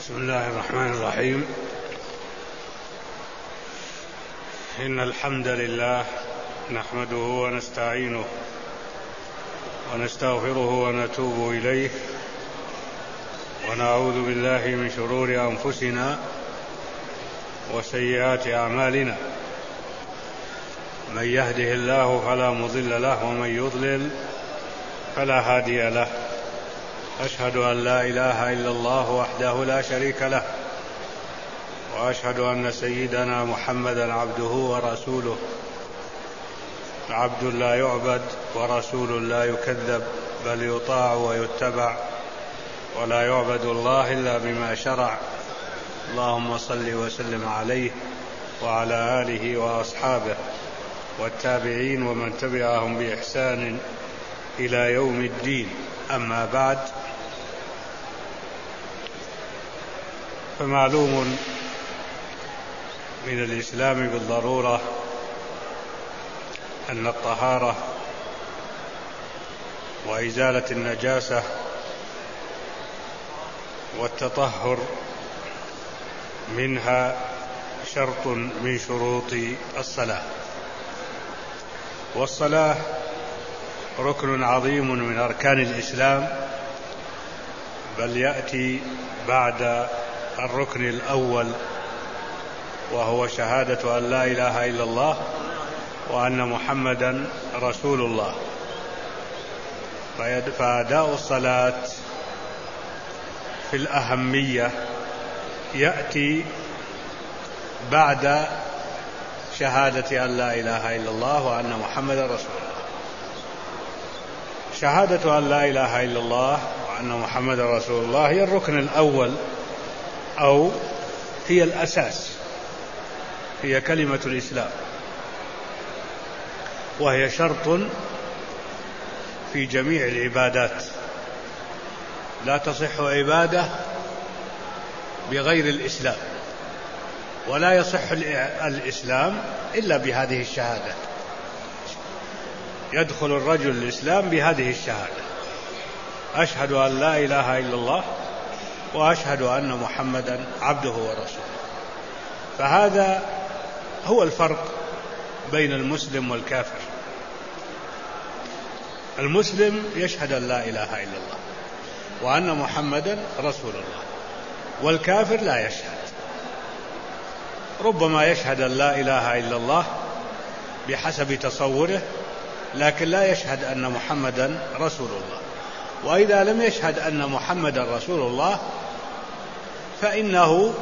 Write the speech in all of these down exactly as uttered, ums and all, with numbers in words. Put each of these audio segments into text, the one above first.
بسم الله الرحمن الرحيم. إن الحمد لله نحمده ونستعينه ونستغفره ونتوب إليه ونعوذ بالله من شرور أنفسنا وسيئات أعمالنا. من يهده الله فلا مضل له ومن يضلل فلا هادي له. أشهد أن لا إله إلا الله وحده لا شريك له، وأشهد أن سيدنا محمدا عبده ورسوله، عبد لا يعبد ورسول لا يكذب، بل يطاع ويتبع، ولا يعبد الله إلا بما شرع. اللهم صل وسلم عليه وعلى آله وأصحابه والتابعين ومن تبعهم بإحسان إلى يوم الدين. أما بعد، فمعلوم من الإسلام بالضرورة أن الطهارة وإزالة النجاسة والتطهر منها شرط من شروط الصلاة، والصلاة ركن عظيم من أركان الإسلام، بل يأتي بعد الركن الأول وهو شهادة أن لا إله إلا الله وأن محمدا رسول الله. فأداء الصلاة في الأهمية يأتي بعد شهادة أن لا إله إلا الله وأن محمدا رسول الله. شهادة أن لا إله إلا الله وأن محمدا رسول الله هي الركن الأول، أو هي الأساس، هي كلمة الإسلام، وهي شرط في جميع العبادات. لا تصح عبادة بغير الإسلام، ولا يصح الإسلام إلا بهذه الشهادة. يدخل الرجل الإسلام بهذه الشهادة: أشهد أن لا إله إلا الله وأشهد أن محمدا عبده ورسوله. فهذا هو الفرق بين المسلم والكافر. المسلم يشهد أن لا إله إلا الله وأن محمدا رسول الله، والكافر لا يشهد. ربما يشهد أن لا إله إلا الله بحسب تصوره، لكن لا يشهد أن محمدا رسول الله. وإذا لم يشهد أن محمدا رسول الله فإنه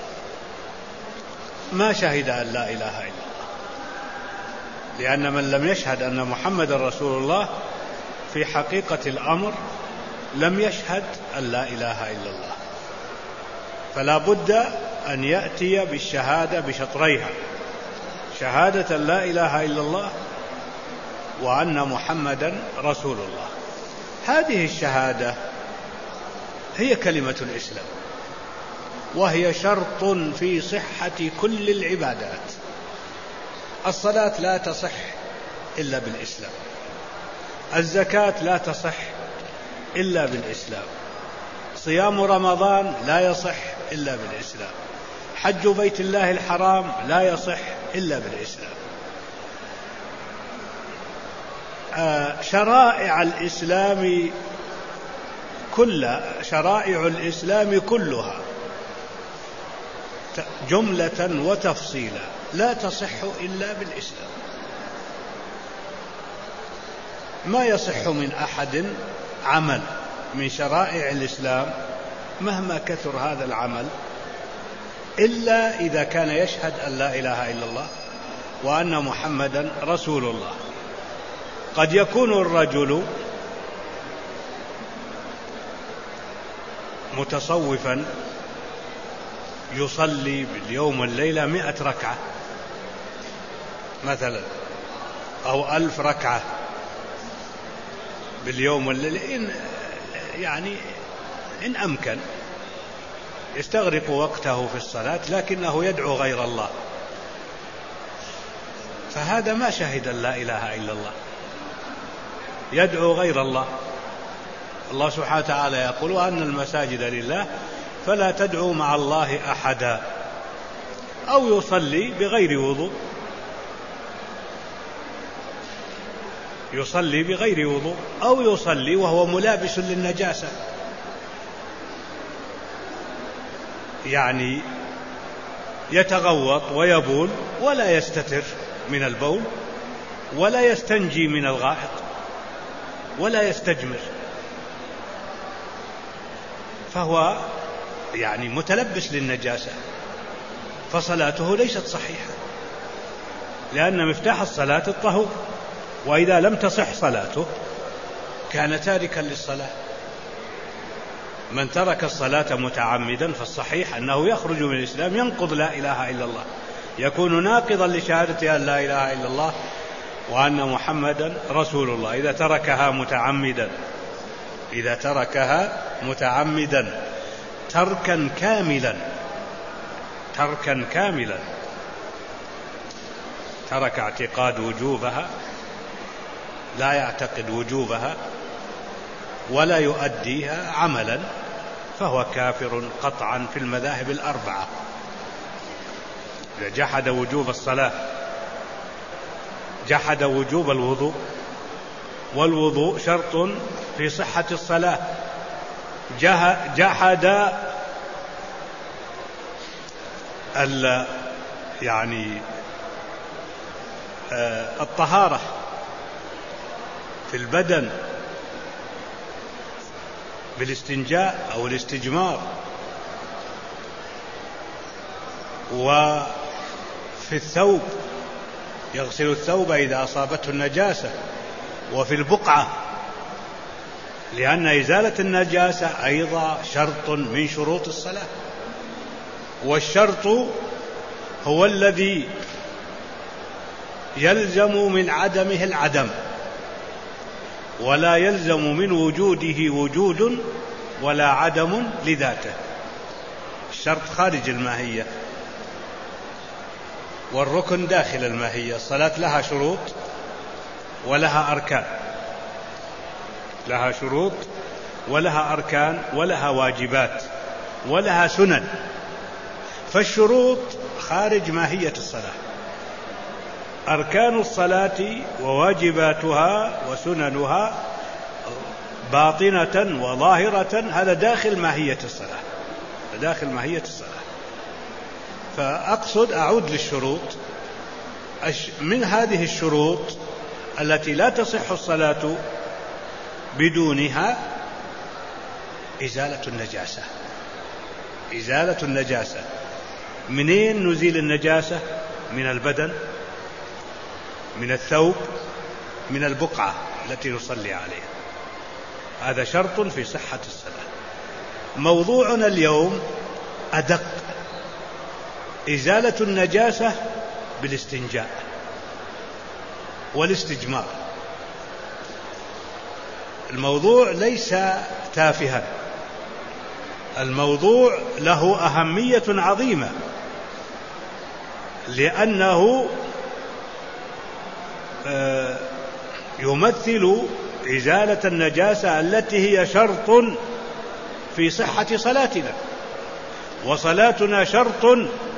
ما شهد أن لا إله إلا الله، لأن من لم يشهد أن محمدا رسول الله في حقيقة الأمر لم يشهد أن لا إله إلا الله. فلا بد أن يأتي بالشهادة بشطريها: شهادة لا إله إلا الله وأن محمدا رسول الله. هذه الشهادة هي كلمة الإسلام، وهي شرط في صحة كل العبادات. الصلاة لا تصح إلا بالإسلام، الزكاة لا تصح إلا بالإسلام، صيام رمضان لا يصح إلا بالإسلام، حج بيت الله الحرام لا يصح إلا بالإسلام. شرائع الإسلام كل شرائع الإسلام كلها جملة وتفصيلا لا تصح إلا بالإسلام. ما يصح من أحد عمل من شرائع الإسلام مهما كثر هذا العمل إلا إذا كان يشهد أن لا إله إلا الله وأن محمدا رسول الله. قد يكون الرجل متصوفا يصلي باليوم والليلة مئة ركعة مثلا، أو ألف ركعة باليوم والليلة، إن يعني إن أمكن يستغرق وقته في الصلاة، لكنه يدعو غير الله، فهذا ما شهد أن لا إله إلا الله، يدعو غير الله. الله سبحانه وتعالى يقول: وأن المساجد لله فلا تدعوا مع الله أحدا، أو يصلي بغير وضوء، يصلي بغير وضوء، أو يصلي وهو ملابس للنجاسة، يعني يتغوط ويبول ولا يستتر من البول ولا يستنجي من الغائط ولا يستجمر، فهو يعني متلبس للنجاسة، فصلاته ليست صحيحة، لأن مفتاح الصلاة الطهور، وإذا لم تصح صلاته كان تاركا للصلاة. من ترك الصلاة متعمدا فالصحيح أنه يخرج من الإسلام، ينقض لا إله إلا الله، يكون ناقضا لشهادة أن لا إله إلا الله وأن محمدا رسول الله إذا تركها متعمدا، إذا تركها متعمدا تركا كاملا، تركا كاملا، ترك اعتقاد وجوبها، لا يعتقد وجوبها ولا يؤديها عملا، فهو كافر قطعا في المذاهب الأربعة. إذا جحد وجوب الصلاة، جحد وجوب الوضوء، والوضوء شرط في صحة الصلاة، جحد ال يعني الطهارة في البدن بالاستنجاء أو الاستجمار، وفي الثوب يغسل الثوب إذا أصابته النجاسة، وفي البقعة، لأن إزالة النجاسة أيضا شرط من شروط الصلاة، والشرط هو الذي يلزم من عدمه العدم، ولا يلزم من وجوده وجود ولا عدم لذاته. الشرط خارج الماهية، والركن داخل الماهية. الصلاة لها شروط ولها أركان، لها شروط ولها أركان ولها واجبات ولها سنن، فالشروط خارج ماهية الصلاة، أركان الصلاة وواجباتها وسننها باطنة وظاهرة، هذا داخل ماهية الصلاة، داخل ماهية الصلاة. فأقصد أعود للشروط. من هذه الشروط التي لا تصح الصلاة بدونها إزالة النجاسة. إزالة النجاسة، منين نزيل النجاسة؟ من البدن، من الثوب، من البقعة التي نصلي عليها، هذا شرط في صحة الصلاة. موضوعنا اليوم أدق، إزالة النجاسة بالاستنجاء والاستجمار. الموضوع ليس تافها، الموضوع له أهمية عظيمة، لأنه يمثل إزالة النجاسة التي هي شرط في صحة صلاتنا، وصلاتنا شرط،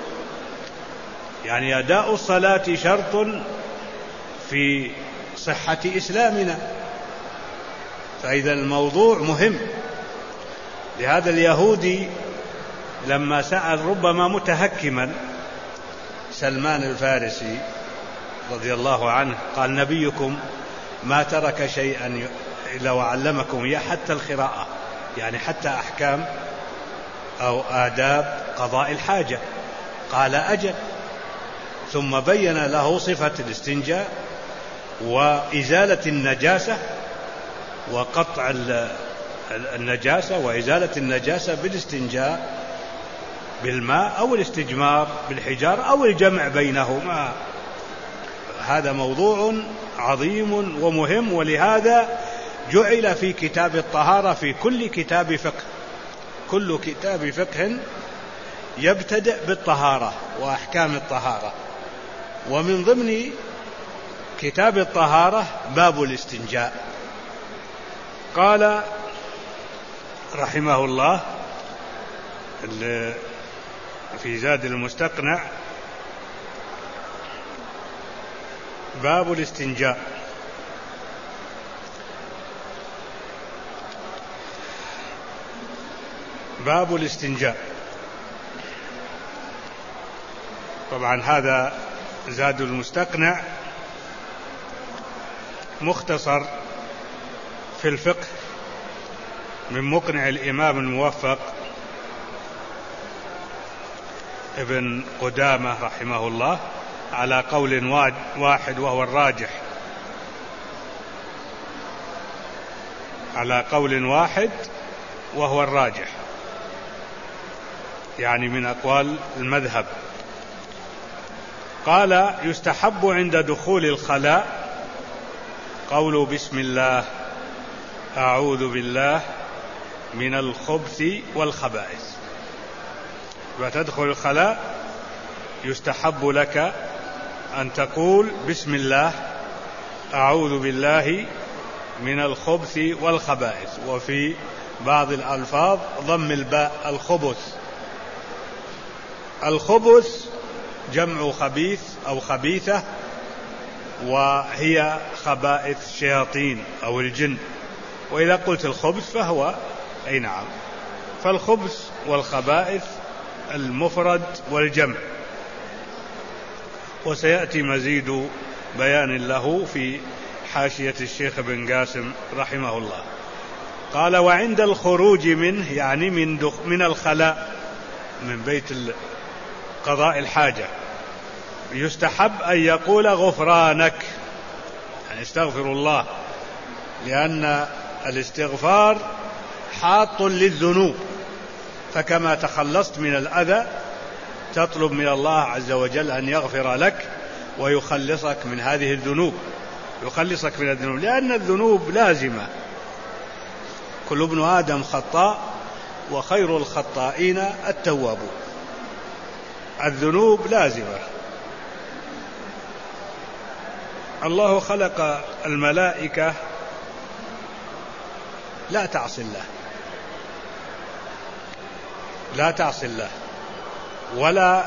يعني أداء الصلاة شرط في صحة إسلامنا، فإذا الموضوع مهم. لهذا اليهودي لما سأل ربما متهكما سلمان الفارسي رضي الله عنه، قال: نبيكم ما ترك شيئا إلا وعلمكم إياه حتى القراءة، يعني حتى أحكام أو آداب قضاء الحاجة. قال: أجل. ثم بين له صفة الاستنجاء وإزالة النجاسة وقطع النجاسة وإزالة النجاسة بالاستنجاء بالماء أو الاستجمار بالحجار أو الجمع بينهما. هذا موضوع عظيم ومهم، ولهذا جعل في كتاب الطهارة في كل كتاب فقه، كل كتاب فقه يبتدئ بالطهارة وأحكام الطهارة، ومن ضمن كتاب الطهارة باب الاستنجاء. قال رحمه الله: في زاد المستقنع باب الاستنجاء. باب الاستنجاء. طبعا هذا زاد المستقنع مختصر في الفقه من مقنع الإمام الموفق ابن قدامة رحمه الله على قول واحد وهو الراجح، على قول واحد وهو الراجح، يعني من أقوال المذهب. قال: يستحب عند دخول الخلاء قول بسم الله أعوذ بالله من الخبث والخبائث. وتدخل الخلاء يستحب لك أن تقول بسم الله أعوذ بالله من الخبث والخبائث، وفي بعض الألفاظ ضم الباء الخبث. الخبث جمع خبيث أو خبيثة، وهي خبائث الشياطين أو الجن. وإذا قلت الخبث فهو أي نعم، فالخبث والخبائث المفرد والجمع، وسيأتي مزيد بيان له في حاشية الشيخ بن قاسم رحمه الله. قال: وعند الخروج منه، يعني من, دخ من الخلاء من بيت قضاء الحاجة، يستحب أن يقول غفرانك، يعني استغفر الله، لأن الاستغفار حاط للذنوب، فكما تخلصت من الأذى تطلب من الله عز وجل أن يغفر لك ويخلصك من هذه الذنوب، يخلصك من الذنوب، لأن الذنوب لازمة. كل ابن آدم خطاء وخير الخطائين التوابون. الذنوب لازمة. الله خلق الملائكة لا تعصي الله، لا تعصي الله، ولا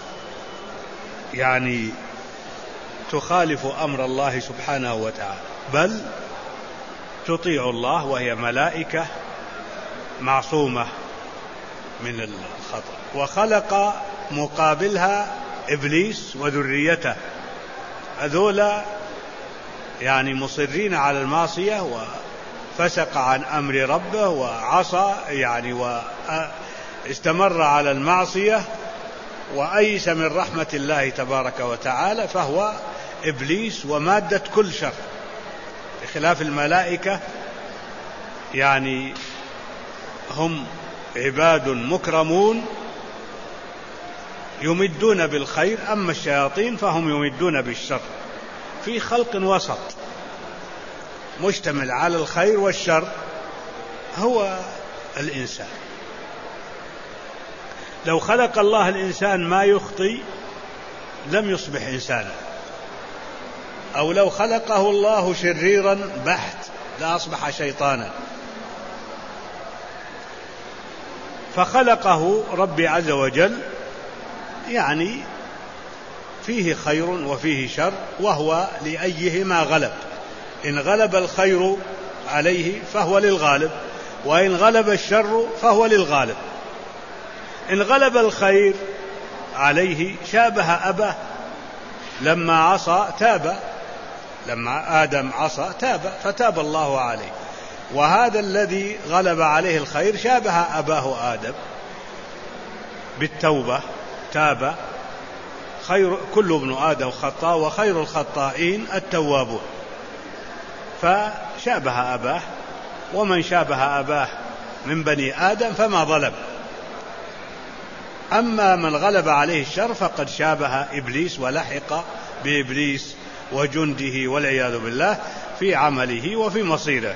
يعني تخالف أمر الله سبحانه وتعالى، بل تطيع الله، وهي ملائكة معصومة من الخطأ. وخلق مقابلها إبليس وذريته، هذولا يعني مصرين على المعصية، وفسق عن أمر ربه وعصى يعني واستمر على المعصية وأيس من رحمة الله تبارك وتعالى، فهو إبليس ومادة كل شر، بخلاف الملائكة يعني هم عباد مكرمون يمدون بالخير، أما الشياطين فهم يمدون بالشر، في خلق وسط مشتمل على الخير والشر هو الإنسان. لو خلق الله الإنسان ما يخطي لم يصبح إنسانا، أو لو خلقه الله شريرا بحت لأصبح شيطانا. فخلقه ربي عز وجل يعني فيه خير وفيه شر، وهو لأيهما غلب. إن غلب الخير عليه فهو للغالب، وإن غلب الشر فهو للغالب. إن غلب الخير عليه شابه أباه، لما عصى تاب، لما آدم عصى تاب فتاب الله عليه. وهذا الذي غلب عليه الخير شابه أباه آدم بالتوبة، تاب. خير كل ابن آدم خطاء وخير الخطائين التوابون، فشابه أباه، ومن شابه أباه من بني آدم فما ظلم. أما من غلب عليه الشر فقد شابه إبليس ولحق بإبليس وجنده والعياذ بالله في عمله وفي مصيره.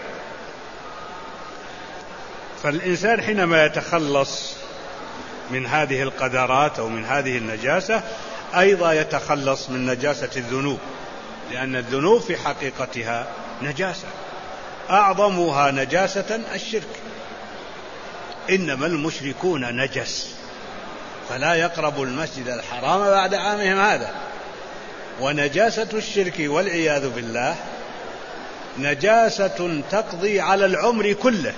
فالإنسان حينما يتخلص من هذه القدرات أو من هذه النجاسة أيضا يتخلص من نجاسة الذنوب، لأن الذنوب في حقيقتها نجاسة، أعظمها نجاسة الشرك. إنما المشركون نجس فلا يقربوا المسجد الحرام بعد عامهم هذا. ونجاسة الشرك والعياذ بالله نجاسة تقضي على العمر كله.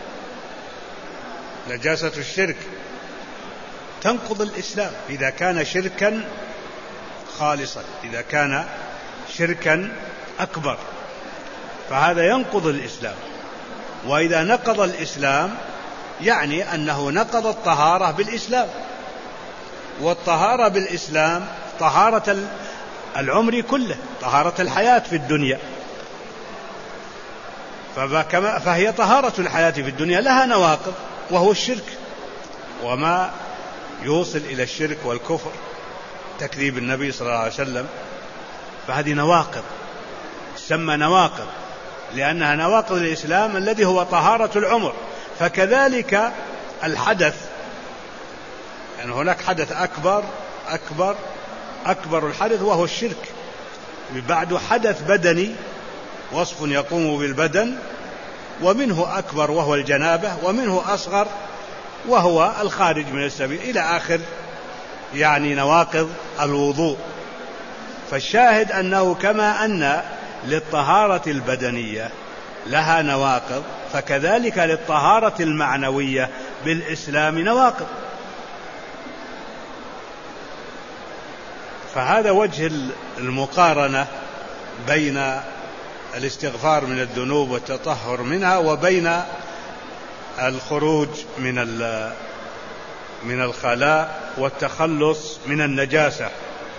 نجاسة الشرك تنقض الإسلام إذا كان شركا خالصا، إذا كان شركا أكبر فهذا ينقض الإسلام. وإذا نقض الإسلام يعني أنه نقض الطهارة بالإسلام، والطهارة بالإسلام طهارة العمر كله، طهارة الحياة في الدنيا، فهي طهارة الحياة في الدنيا لها نواقض وهو الشرك وما يوصل إلى الشرك والكفر، تكذيب النبي صلى الله عليه وسلم، فهذه نواقض تسمى نواقض لأنها نواقض الإسلام الذي هو طهارة العمر. فكذلك الحدث، يعني هناك حدث أكبر أكبر أكبر الحدث وهو الشرك، بعد حدث بدني وصف يقوم بالبدن، ومنه أكبر وهو الجنابة، ومنه أصغر وهو الخارج من السبيل، إلى آخر يعني نواقض الوضوء. فالشاهد أنه كما أن للطهارة البدنية لها نواقض فكذلك للطهارة المعنوية بالإسلام نواقض. فهذا وجه المقارنة بين الاستغفار من الذنوب والتطهر منها وبين الخروج من من الخلاء والتخلص من النجاسة.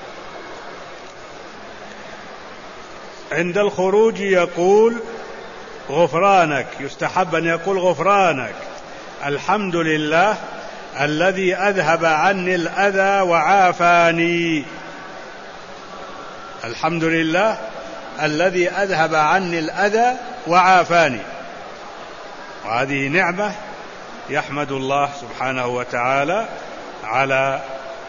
عند الخروج يقول غفرانك، يستحب أن يقول غفرانك الحمد لله الذي أذهب عني الأذى وعافاني. الحمد لله الذي أذهب عني الأذى وعافاني، وهذه نعمة يحمد الله سبحانه وتعالى على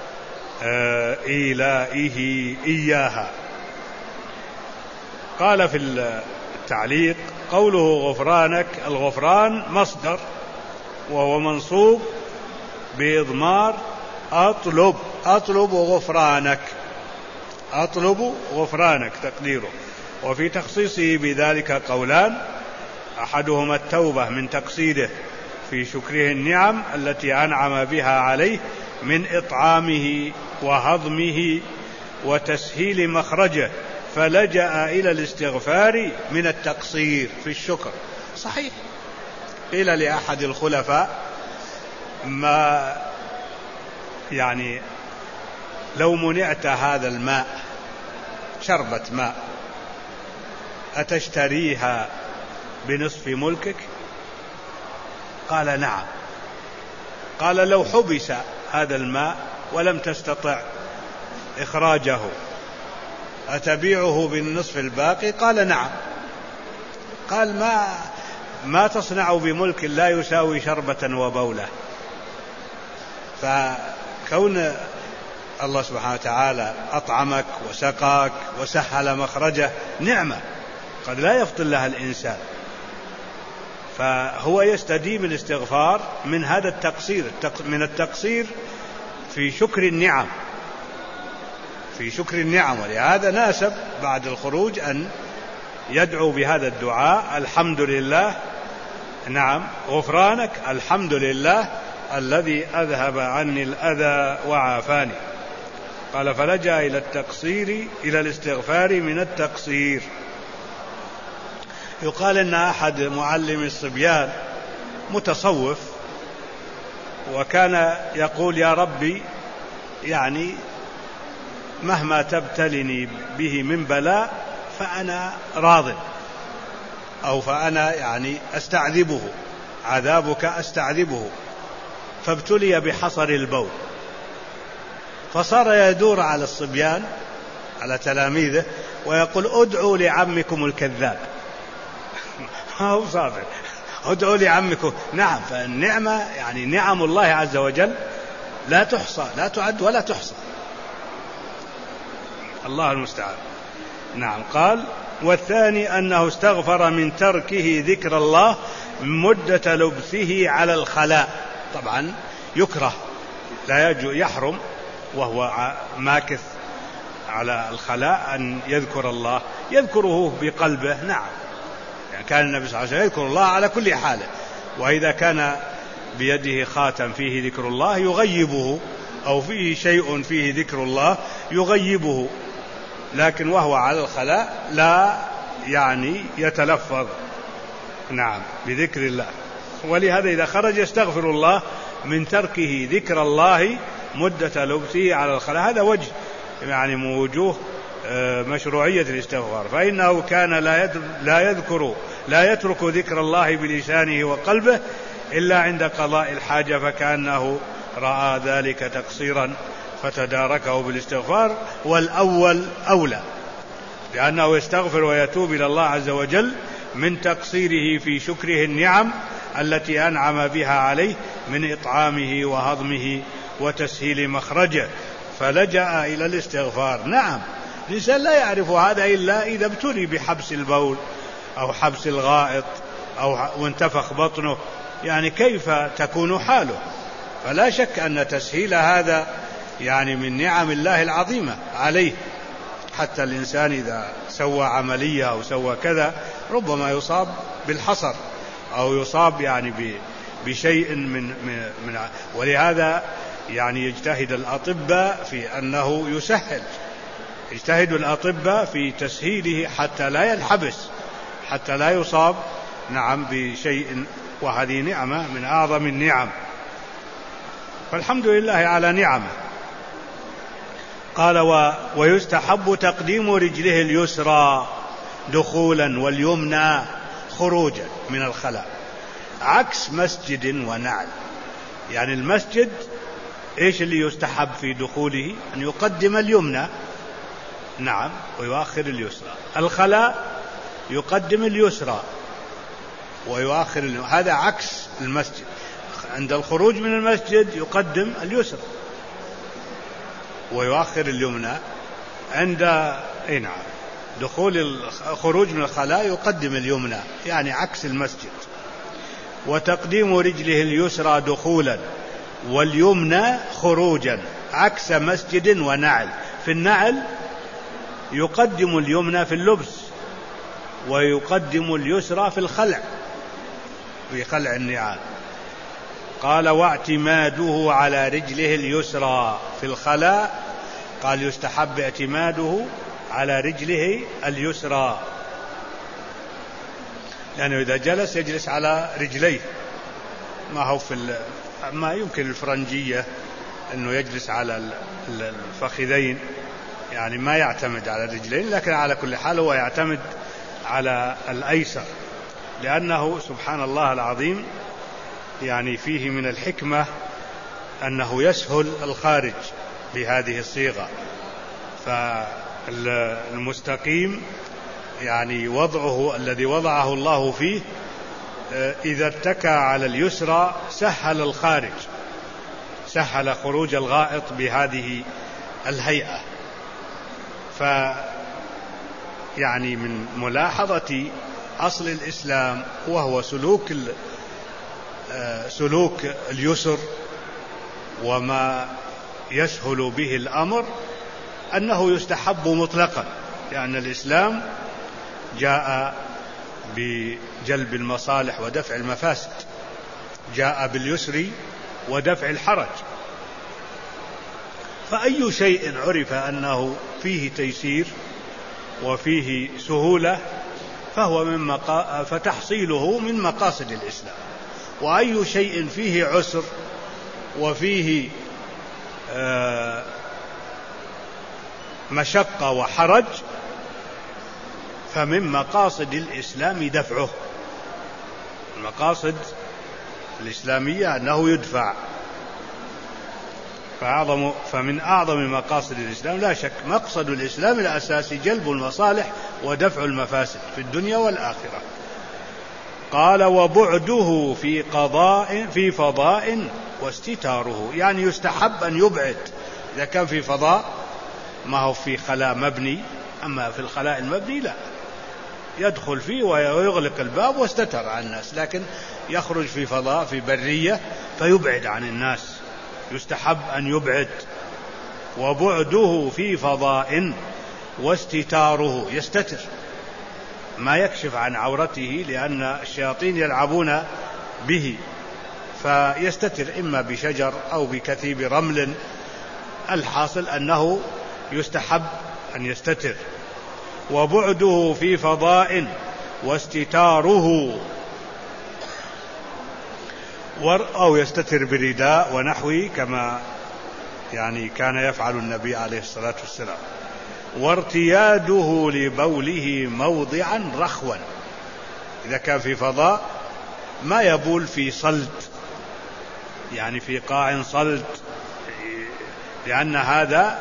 إيلائه إياها. قال في التعليق قوله غفرانك، الغفران مصدر وهو منصوب بإضمار أطلب، أطلب غفرانك، أطلب غفرانك تقديره. وفي تخصيصه بذلك قولان، أحدهما التوبة من تقصيره في شكره النعم التي أنعم بها عليه من إطعامه وهضمه وتسهيل مخرجه، فلجأ إلى الاستغفار من التقصير في الشكر. صحيح، قيل لأحد الخلفاء ما يعني لو منعت هذا الماء، شربة ماء، أتشتريها بنصف ملكك؟ قال نعم. قال لو حبس هذا الماء ولم تستطع إخراجه أتبيعه بالنصف الباقي؟ قال نعم. قال ما ما تصنع بملك لا يساوي شربة وبولة. فكون الله سبحانه وتعالى أطعمك وسقاك وسهل مخرجه نعمة قد لا يفطن لها الإنسان، فهو يستديم الاستغفار من هذا التقصير، من التقصير في شكر النعم، في شكر النعم. ولهذا ناسب بعد الخروج أن يدعو بهذا الدعاء الحمد لله، نعم غفرانك الحمد لله الذي أذهب عني الأذى وعافاني. قال فلجأ إلى التقصير، إلى الاستغفار من التقصير. يقال أن أحد معلم الصبيان متصوف وكان يقول يا ربي يعني مهما تبتلني به من بلاء فأنا راض، أو فأنا يعني أستعذبه، عذابك أستعذبه. فابتلي بحصر البول، فصار يدور على الصبيان على تلاميذه ويقول ادعوا لعمكم الكذاب. هو صادق، ادعوا لعمكم. نعم، فالنعمة يعني نعم الله عز وجل لا تحصى، لا تعد ولا تحصى، الله المستعان. نعم. قال والثاني أنه استغفر من تركه ذكر الله مدة لبثه على الخلاء. طبعا يكره، لا يحرم وهو ماكث على الخلاء أن يذكر الله، يذكره بقلبه. نعم، يعني كان النبي صلى الله عليه وسلم يذكر الله على كل حال، وإذا كان بيده خاتم فيه ذكر الله يغيبه، أو فيه شيء فيه ذكر الله يغيبه، لكن وهو على الخلاء لا يعني يتلفظ نعم بذكر الله. ولهذا إذا خرج يستغفر الله من تركه ذكر الله مدة لبسه على الخلاء. هذا وجه يعني من وجوه مشروعية الاستغفار، فإنه كان لا يذكر لا يترك ذكر الله بلسانه وقلبه إلا عند قضاء الحاجة، فكأنه رأى ذلك تقصيرا فتداركه بالاستغفار، والأول أولى، لأنه يستغفر ويتوب إلى الله عز وجل من تقصيره في شكره النعم التي أنعم بها عليه من إطعامه وهضمه وتسهيل مخرجه، فلجأ إلى الاستغفار. نعم، الإنسان لا يعرف هذا إلا إذا ابتلي بحبس البول أو حبس الغائط أو وانتفخ بطنه، يعني كيف تكون حاله؟ فلا شك أن تسهيل هذا يعني من نعم الله العظيمة عليه. حتى الإنسان إذا سوى عملية أو سوى كذا ربما يصاب بالحصر أو يصاب يعني بشيء من, من, من ولهذا يعني يجتهد الأطباء في أنه يسهل، يجتهد الأطباء في تسهيله حتى لا ينحبس، حتى لا يصاب نعم بشيء، وهذه نعمة من أعظم النعم، فالحمد لله على نعمه. قال و ويستحب تقديم رجله اليسرى دخولا واليمنى خروجا من الخلاء، عكس مسجد ونعل. يعني المسجد إيش اللي يستحب في دخوله؟ أن يقدم اليمنى نعم ويؤخر اليسرى. الخلاء يقدم اليسرى ويؤخر اليمنى، هذا عكس المسجد. عند الخروج من المسجد يقدم اليسرى ويؤخر اليمنى، عند اي نعم دخول الخروج من الخلاء يقدم اليمنى، يعني عكس المسجد. وتقديم رجله اليسرى دخولا واليمنى خروجا، عكس مسجد ونعل. في النعل يقدم اليمنى في اللبس ويقدم اليسرى في الخلع، في خلع النعال. قال واعتماده على رجله اليسرى في الخلاء، قال يستحب اعتماده على رجله اليسرى، لأنه يعني إذا جلس يجلس على رجليه، ما هو في ما يمكن الفرنجية أنه يجلس على الفخذين، يعني ما يعتمد على الرجلين، لكن على كل حال هو يعتمد على الأيسر، لأنه سبحان الله العظيم يعني فيه من الحكمة أنه يسهل الخارج بهذه الصيغة. فالمستقيم يعني وضعه الذي وضعه الله فيه إذا اتكى على اليسرى سهل الخارج، سهل خروج الغائط بهذه الهيئة. ف يعني من ملاحظة أصل الإسلام وهو سلوك سلوك اليسر وما يسهل به الأمر، أنه يستحب مطلقا، لأن الإسلام جاء بجلب المصالح ودفع المفاسد، جاء باليسر ودفع الحرج. فأي شيء عرف أنه فيه تيسير وفيه سهولة فهو من مقا... فتحصيله من مقاصد الإسلام، وأي شيء فيه عسر وفيه آه مشقة وحرج فمن مقاصد الإسلام دفعه. المقاصد الإسلامية أنه يدفع، فأعظم فمن أعظم مقاصد الإسلام لا شك مقصد الإسلام الأساسي جلب المصالح ودفع المفاسد في الدنيا والآخرة. قال وبعده في قضاء في فضاء واستتاره، يعني يستحب أن يبعد إذا كان في فضاء، ما هو في خلاء مبني، أما في الخلاء المبني لا، يدخل فيه ويغلق الباب واستتر عن الناس، لكن يخرج في فضاء في برية فيبعد عن الناس، يستحب أن يبعد. وبعده في فضاء واستتاره، يستتر ما يكشف عن عورته لأن الشياطين يلعبون به، فيستتر إما بشجر أو بكثيب رمل. الحاصل أنه يستحب أن يستتر. وبعده في فضاء واستتاره، أو يستتر برداء ونحوه كما يعني كان يفعل النبي عليه الصلاة والسلام. وارتياده لبوله موضعا رخوا، إذا كان في فضاء ما يبول في صلد، يعني في قاع صلد، لأن هذا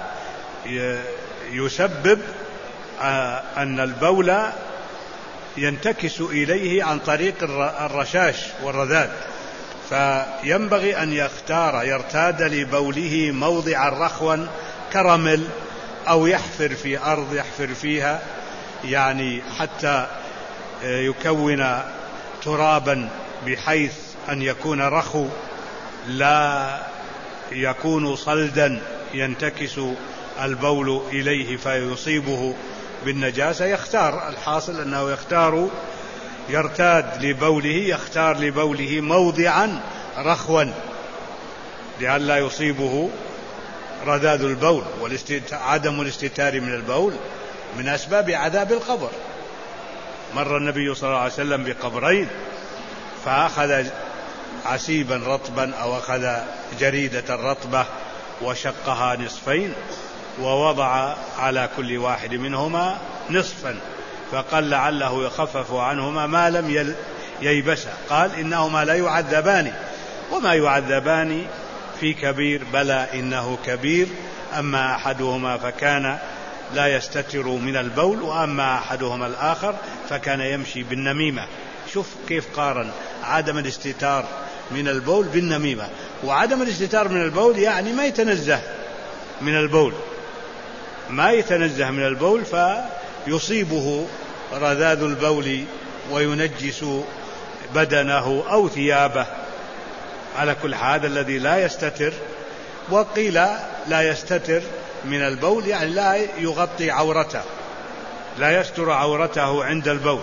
يسبب أن البول ينتكس إليه عن طريق الرشاش والرذاذ، فينبغي أن يختار يرتاد لبوله موضعا رخوا كرمل، أو يحفر في أرض يحفر فيها يعني حتى يكون ترابا بحيث أن يكون رخو لا يكون صلدا ينتكس البول إليه فيصيبه بالنجاسة. يختار، الحاصل أنه يختار يرتاد لبوله، يختار لبوله موضعا رخوا لئلا يصيبه رذاذ البول. وعدم الاستتار من البول من أسباب عذاب القبر. مر النبي صلى الله عليه وسلم بقبرين فأخذ عسيبا رطبا أو أخذ جريدة رطبة وشقها نصفين ووضع على كل واحد منهما نصفا، فقال لعله يخفف عنهما ما لم ييبسا. قال إنهما لا يعذبان وما يعذبان في كبير، بلى إنه كبير. أما أحدهما فكان لا يستتر من البول، وأما أحدهما الآخر فكان يمشي بالنميمة. شوف كيف قارن عدم الاستتار من البول بالنميمة. وعدم الاستتار من البول يعني ما يتنزه من البول، ما يتنزه من البول فيصيبه رذاذ البول وينجس بدنه أو ثيابه. على كل هذا الذي لا يستتر، وقيل لا يستتر من البول يعني لا يغطي عورته، لا يستر عورته عند البول.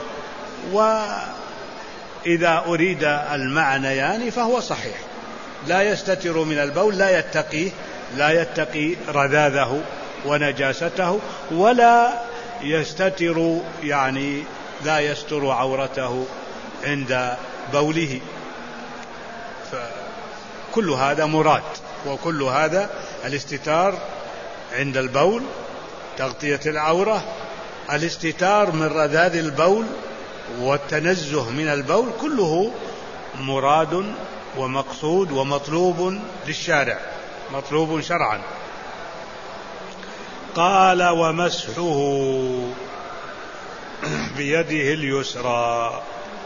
وإذا أريد المعنى يعني فهو صحيح، لا يستتر من البول، لا يتقيه، لا يتقي رذاذه ونجاسته، ولا يستتر يعني لا يستر عورته عند بوله. فكل هذا مراد، وكل هذا الاستتار عند البول، تغطية العورة، الاستتار من رذاذ البول والتنزه من البول، كله مراد ومقصود ومطلوب للشارع، مطلوب شرعا. قال ومسحه بيده اليسرى،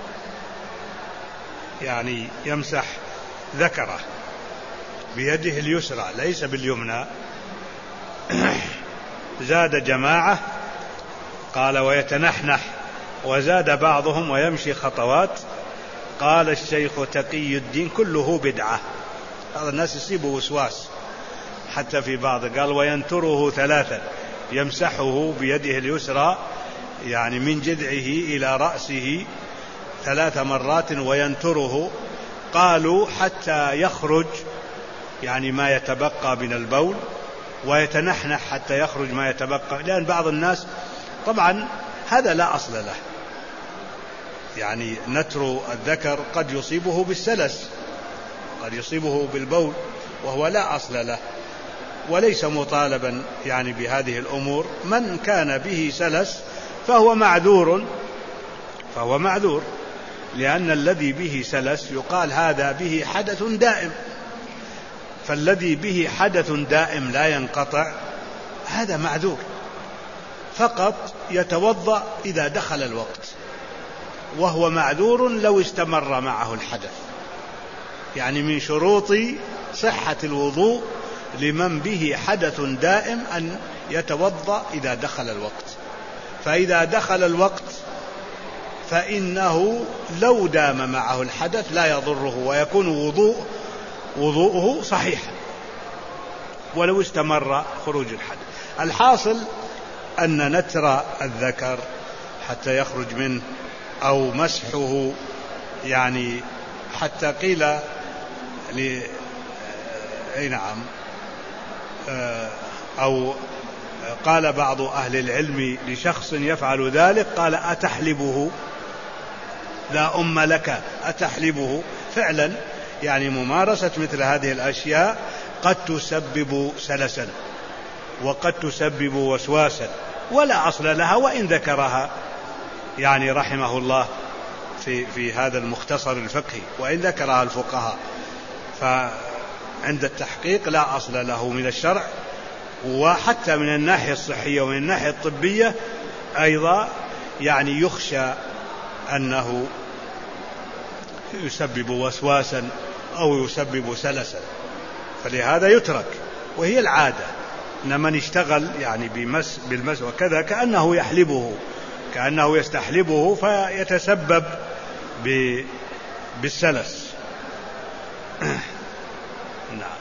يعني يمسح ذكره بيده اليسرى ليس باليمنى. زاد جماعة قال ويتنحنح، وزاد بعضهم ويمشي خطوات. قال الشيخ تقي الدين كله بدعة. هذا الناس يصيبه وسواس حتى في بعض. قال وينتره ثلاثا، يمسحه بيده اليسرى يعني من جذعه إلى رأسه ثلاث مرات وينتره. قالوا حتى يخرج يعني ما يتبقى من البول، ويتنحنح حتى يخرج ما يتبقى، لأن بعض الناس طبعا هذا لا أصل له، يعني نتر الذكر قد يصيبه بالسلس، قد يصيبه بالبول وهو لا أصل له، وليس مطالبا يعني بهذه الأمور. من كان به سلس فهو معذور، فهو معذور، لأن الذي به سلس يقال هذا به حدث دائم، فالذي به حدث دائم لا ينقطع هذا معذور، فقط يتوضأ إذا دخل الوقت، وهو معذور لو استمر معه الحدث. يعني من شروط صحة الوضوء لمن به حدث دائم أن يتوضأ إذا دخل الوقت، فإذا دخل الوقت فإنه لو دام معه الحدث لا يضره ويكون وضوء وضوءه صحيحا ولو استمر خروج الحدث. الحاصل أن نتر الذكر حتى يخرج منه أو مسحه، يعني حتى قيل ل... أي نعم أو قال بعض أهل العلم لشخص يفعل ذلك قال أتحلبه لا أم لك أتحلبه. فعلا يعني ممارسة مثل هذه الأشياء قد تسبب سلسا وقد تسبب وسواسا ولا أصل لها وإن ذكرها يعني رحمه الله في, في هذا المختصر الفقهي وإن ذكرها الفقهاء، فعند التحقيق لا أصل له من الشرع، وحتى من الناحية الصحية ومن الناحية الطبية أيضا يعني يخشى أنه يسبب وسواسا أو يسبب سلسا، فلهذا يترك. وهي العادة أن من اشتغل يعني بمس بالمس وكذا كأنه يحلبه كأنه يستحلبه فيتسبب بالسلس. نعم.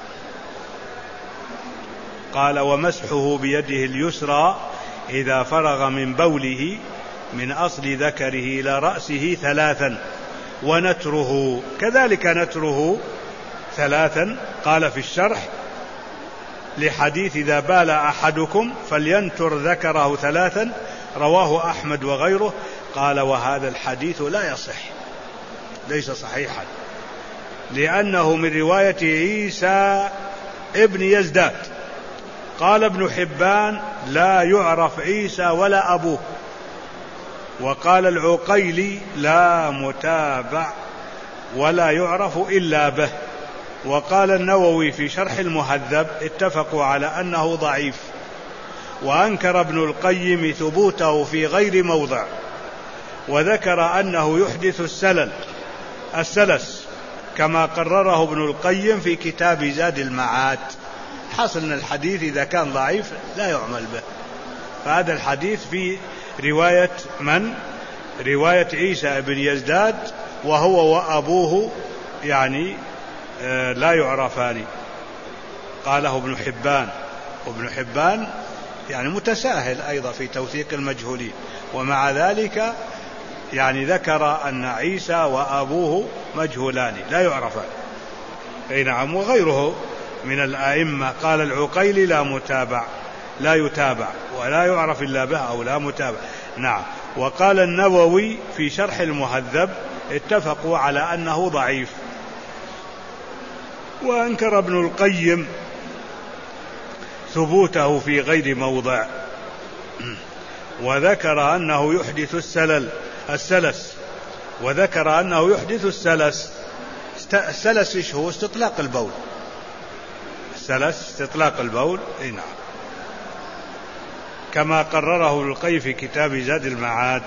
قال ومسحه بيده اليسرى إذا فرغ من بوله من أصل ذكره إلى رأسه ثلاثا ونتره كذلك نتره ثلاثا. قال في الشرح لحديث إذا بال أحدكم فلينتر ذكره ثلاثا رواه أحمد وغيره. قال وهذا الحديث لا يصح ليس صحيحا لأنه من رواية عيسى ابن يزداد. قال ابن حبان لا يعرف عيسى ولا أبوه. وقال العقيلي لا متابع ولا يعرف إلا به. وقال النووي في شرح المهذب اتفقوا على أنه ضعيف. وأنكر ابن القيم ثبوته في غير موضع وذكر أنه يحدث السلل السلس كما قرره ابن القيم في كتاب زاد المعاد. حصل أن الحديث إذا كان ضعيف لا يعمل به. فهذا الحديث في رواية من؟ رواية عيسى بن يزداد وهو وأبوه يعني لا يعرفان. قاله ابن حبان وابن حبان يعني متساهل أيضا في توثيق المجهولين، ومع ذلك يعني ذكر أن عيسى وأبوه مجهولان لا يعرفان. أي نعم. وغيره من الأئمة قال العقيلي لا متابع لا يتابع ولا يعرف إلا به أو لا متابع. نعم. وقال النووي في شرح المهذب اتفقوا على أنه ضعيف. وأنكر ابن القيم ثبوته في غير موضع وذكر أنه يحدث السلل السلس وذكر أنه يحدث السلس. السلس إيش هو؟ استطلاق البول. السلس استطلاق البول. اي نعم. كما قرره ابن القيم في كتاب زاد المعاد.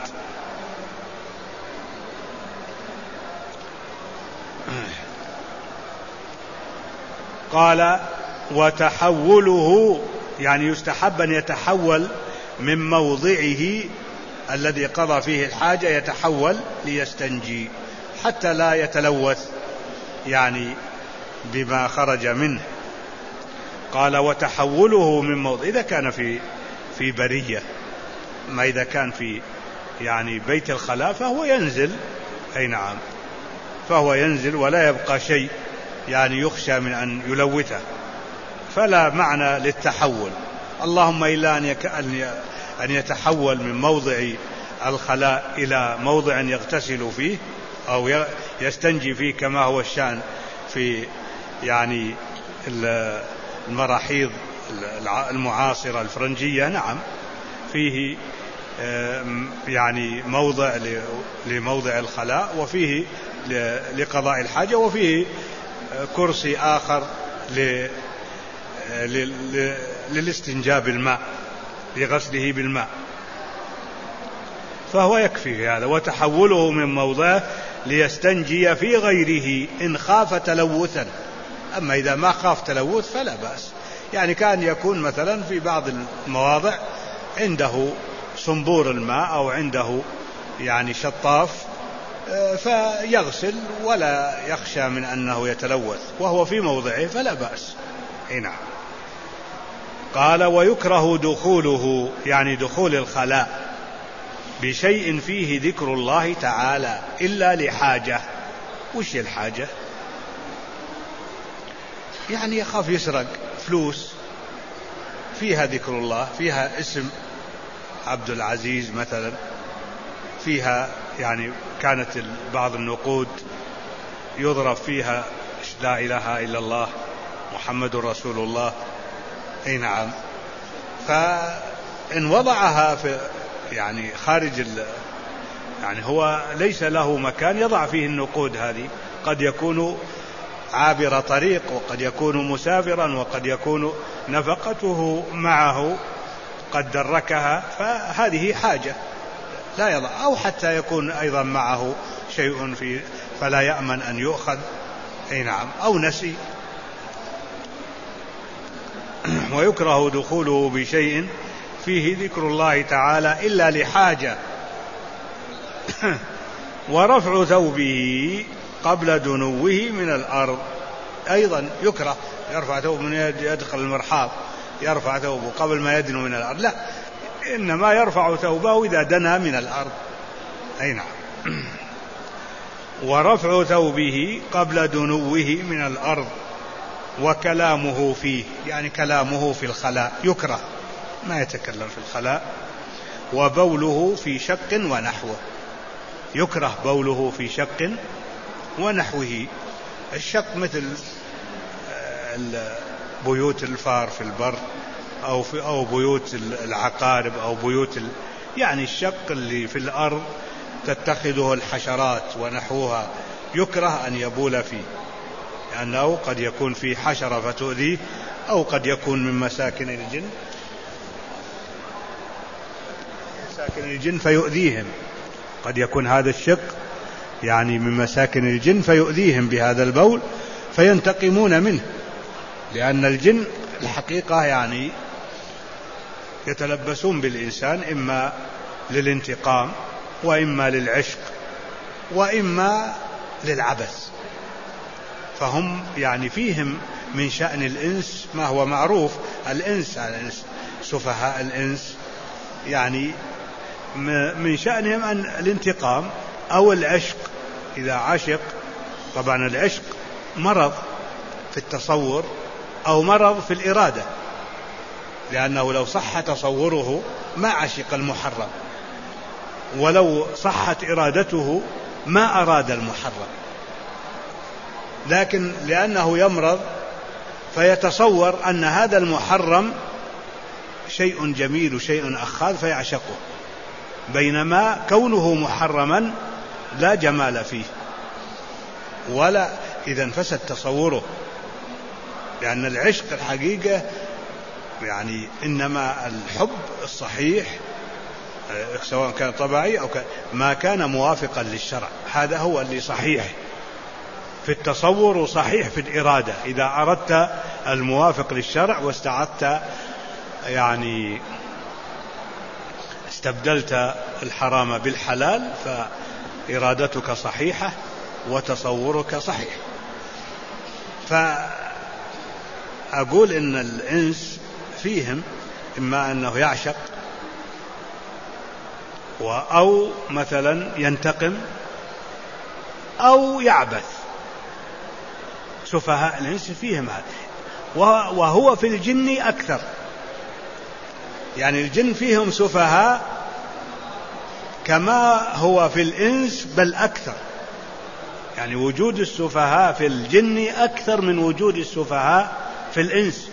قال وتحوله يعني يستحب أن يتحول من موضعه الذي قضى فيه الحاجة يتحول ليستنجي حتى لا يتلوث يعني بما خرج منه. قال وتحوله من موضع إذا كان في في برية، ما إذا كان في يعني بيت الخلاء فهو ينزل. أي نعم. فهو ينزل ولا يبقى شيء يعني يخشى من أن يلوثه، فلا معنى للتحول. اللهم إلا أن يتحول من موضع الخلاء إلى موضع يغتسل فيه أو يستنجي فيه كما هو الشأن في يعني المراحيض المعاصرة الفرنجية. نعم. فيه يعني موضع لموضع الخلاء وفيه لقضاء الحاجة وفيه كرسي آخر للاستنجاء بالماء لغسله بالماء، فهو يكفي هذا. وتحوله من موضعه ليستنجي في غيره إن خاف تلوثا. أما إذا ما خاف تلوث فلا بأس. يعني كان يكون مثلا في بعض المواضع عنده صنبور الماء أو عنده يعني شطاف فيغسل ولا يخشى من أنه يتلوث وهو في موضعه فلا بأس. نعم. قال ويكره دخوله يعني دخول الخلاء بشيء فيه ذكر الله تعالى إلا لحاجة. وش الحاجة؟ يعني يخاف يسرق فلوس فيها ذكر الله، فيها اسم عبد العزيز مثلا، فيها يعني كانت بعض النقود يضرب فيها لا إله إلا الله محمد رسول الله. أي نعم. فإن وضعها في يعني خارج ال يعني هو ليس له مكان يضع فيه النقود هذه، قد يكون عابر طريق وقد يكون مسافرا وقد يكون نفقته معه قد دركها، فهذه حاجة لا يضع، أو حتى يكون أيضا معه شيء في فلا يأمن أن يؤخذ. أي نعم. أو نسي. ويكره دخوله بشيء فيه ذكر الله تعالى إلا لحاجة. ورفع ثوبه قبل دنوه من الأرض أيضا يكره، يرفع ثوبه من يدخل المرحاض يرفع ثوبه قبل ما يدنو من الأرض، لا، إنما يرفع ثوبه إذا دنا من الأرض. أي نعم. ورفع ثوبه قبل دنوه من الأرض وكلامه فيه يعني كلامه في الخلاء يكره، ما يتكلم في الخلاء. وبوله في شق ونحوه يكره بوله في شق ونحوه. الشق مثل بيوت الفار في البر أو, في أو بيوت العقارب أو بيوت ال يعني الشق اللي في الأرض تتخذه الحشرات ونحوها يكره أن يبول فيه، لأنه قد يكون فيه حشرة فتؤذيه أو قد يكون من مساكن الجن مساكن الجن فيؤذيهم، قد يكون هذا الشق يعني من مساكن الجن فيؤذيهم بهذا البول فينتقمون منه، لأن الجن الحقيقة يعني يتلبسون بالإنسان إما للانتقام وإما للعشق وإما للعبث، فهم يعني فيهم من شأن الإنس ما هو معروف. الإنس, الإنس سفهاء الإنس يعني من شأنهم أن الانتقام أو العشق إذا عشق. طبعا العشق مرض في التصور أو مرض في الإرادة، لأنه لو صح تصوره ما عشق المحرم، ولو صحت إرادته ما أراد المحرم، لكن لأنه يمرض فيتصور أن هذا المحرم شيء جميل وشيء أخاذ فيعشقه، بينما كونه محرما لا جمال فيه ولا إذا فسد تصوره، لأن العشق الحقيقة يعني إنما الحب الصحيح سواء كان طبيعي أو كان ما كان موافقا للشرع، هذا هو اللي صحيح في التصور وصحيح في الإرادة. إذا أردت الموافق للشرع واستعدت يعني استبدلت الحرام بالحلال فإرادتك صحيحة وتصورك صحيح. فأقول إن الإنس فيهم إما أنه يعشق أو مثلا ينتقم أو يعبث. سفهاء الإنس فيهم هذا، وهو في الجن أكثر، يعني الجن فيهم سفهاء كما هو في الإنس بل أكثر، يعني وجود السفهاء في الجن أكثر من وجود السفهاء في الإنس.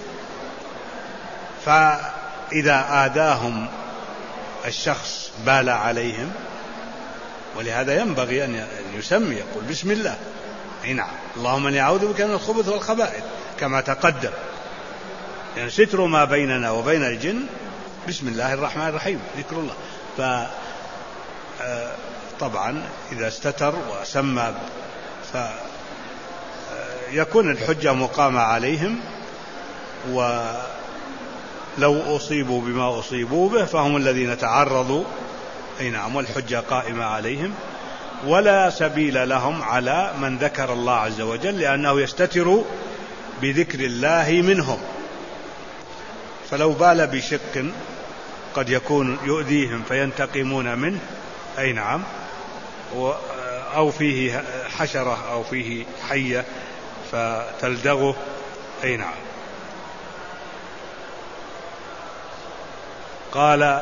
فإذا آذاهم الشخص بال عليهم، ولهذا ينبغي أن يسمي يقول بسم الله. أي نعم. اللهم إني أعوذ بك من الخبث والخبائث كما تقدم، يعني ستر ما بيننا وبين الجن بسم الله الرحمن الرحيم ذكر الله. فطبعا إذا استتر وسمى فيكون الحجة مقامة عليهم، ولو أصيبوا بما أصيبوا به فهم الذين تعرضوا أي نعم، والحجة قائمة عليهم، ولا سبيل لهم على من ذكر الله عز وجل، لأنه يستتر بذكر الله منهم. فلو بال بشق قد يكون يؤذيهم فينتقمون منه، أي نعم، أو فيه حشرة أو فيه حية فتلدغه، أي نعم. قال: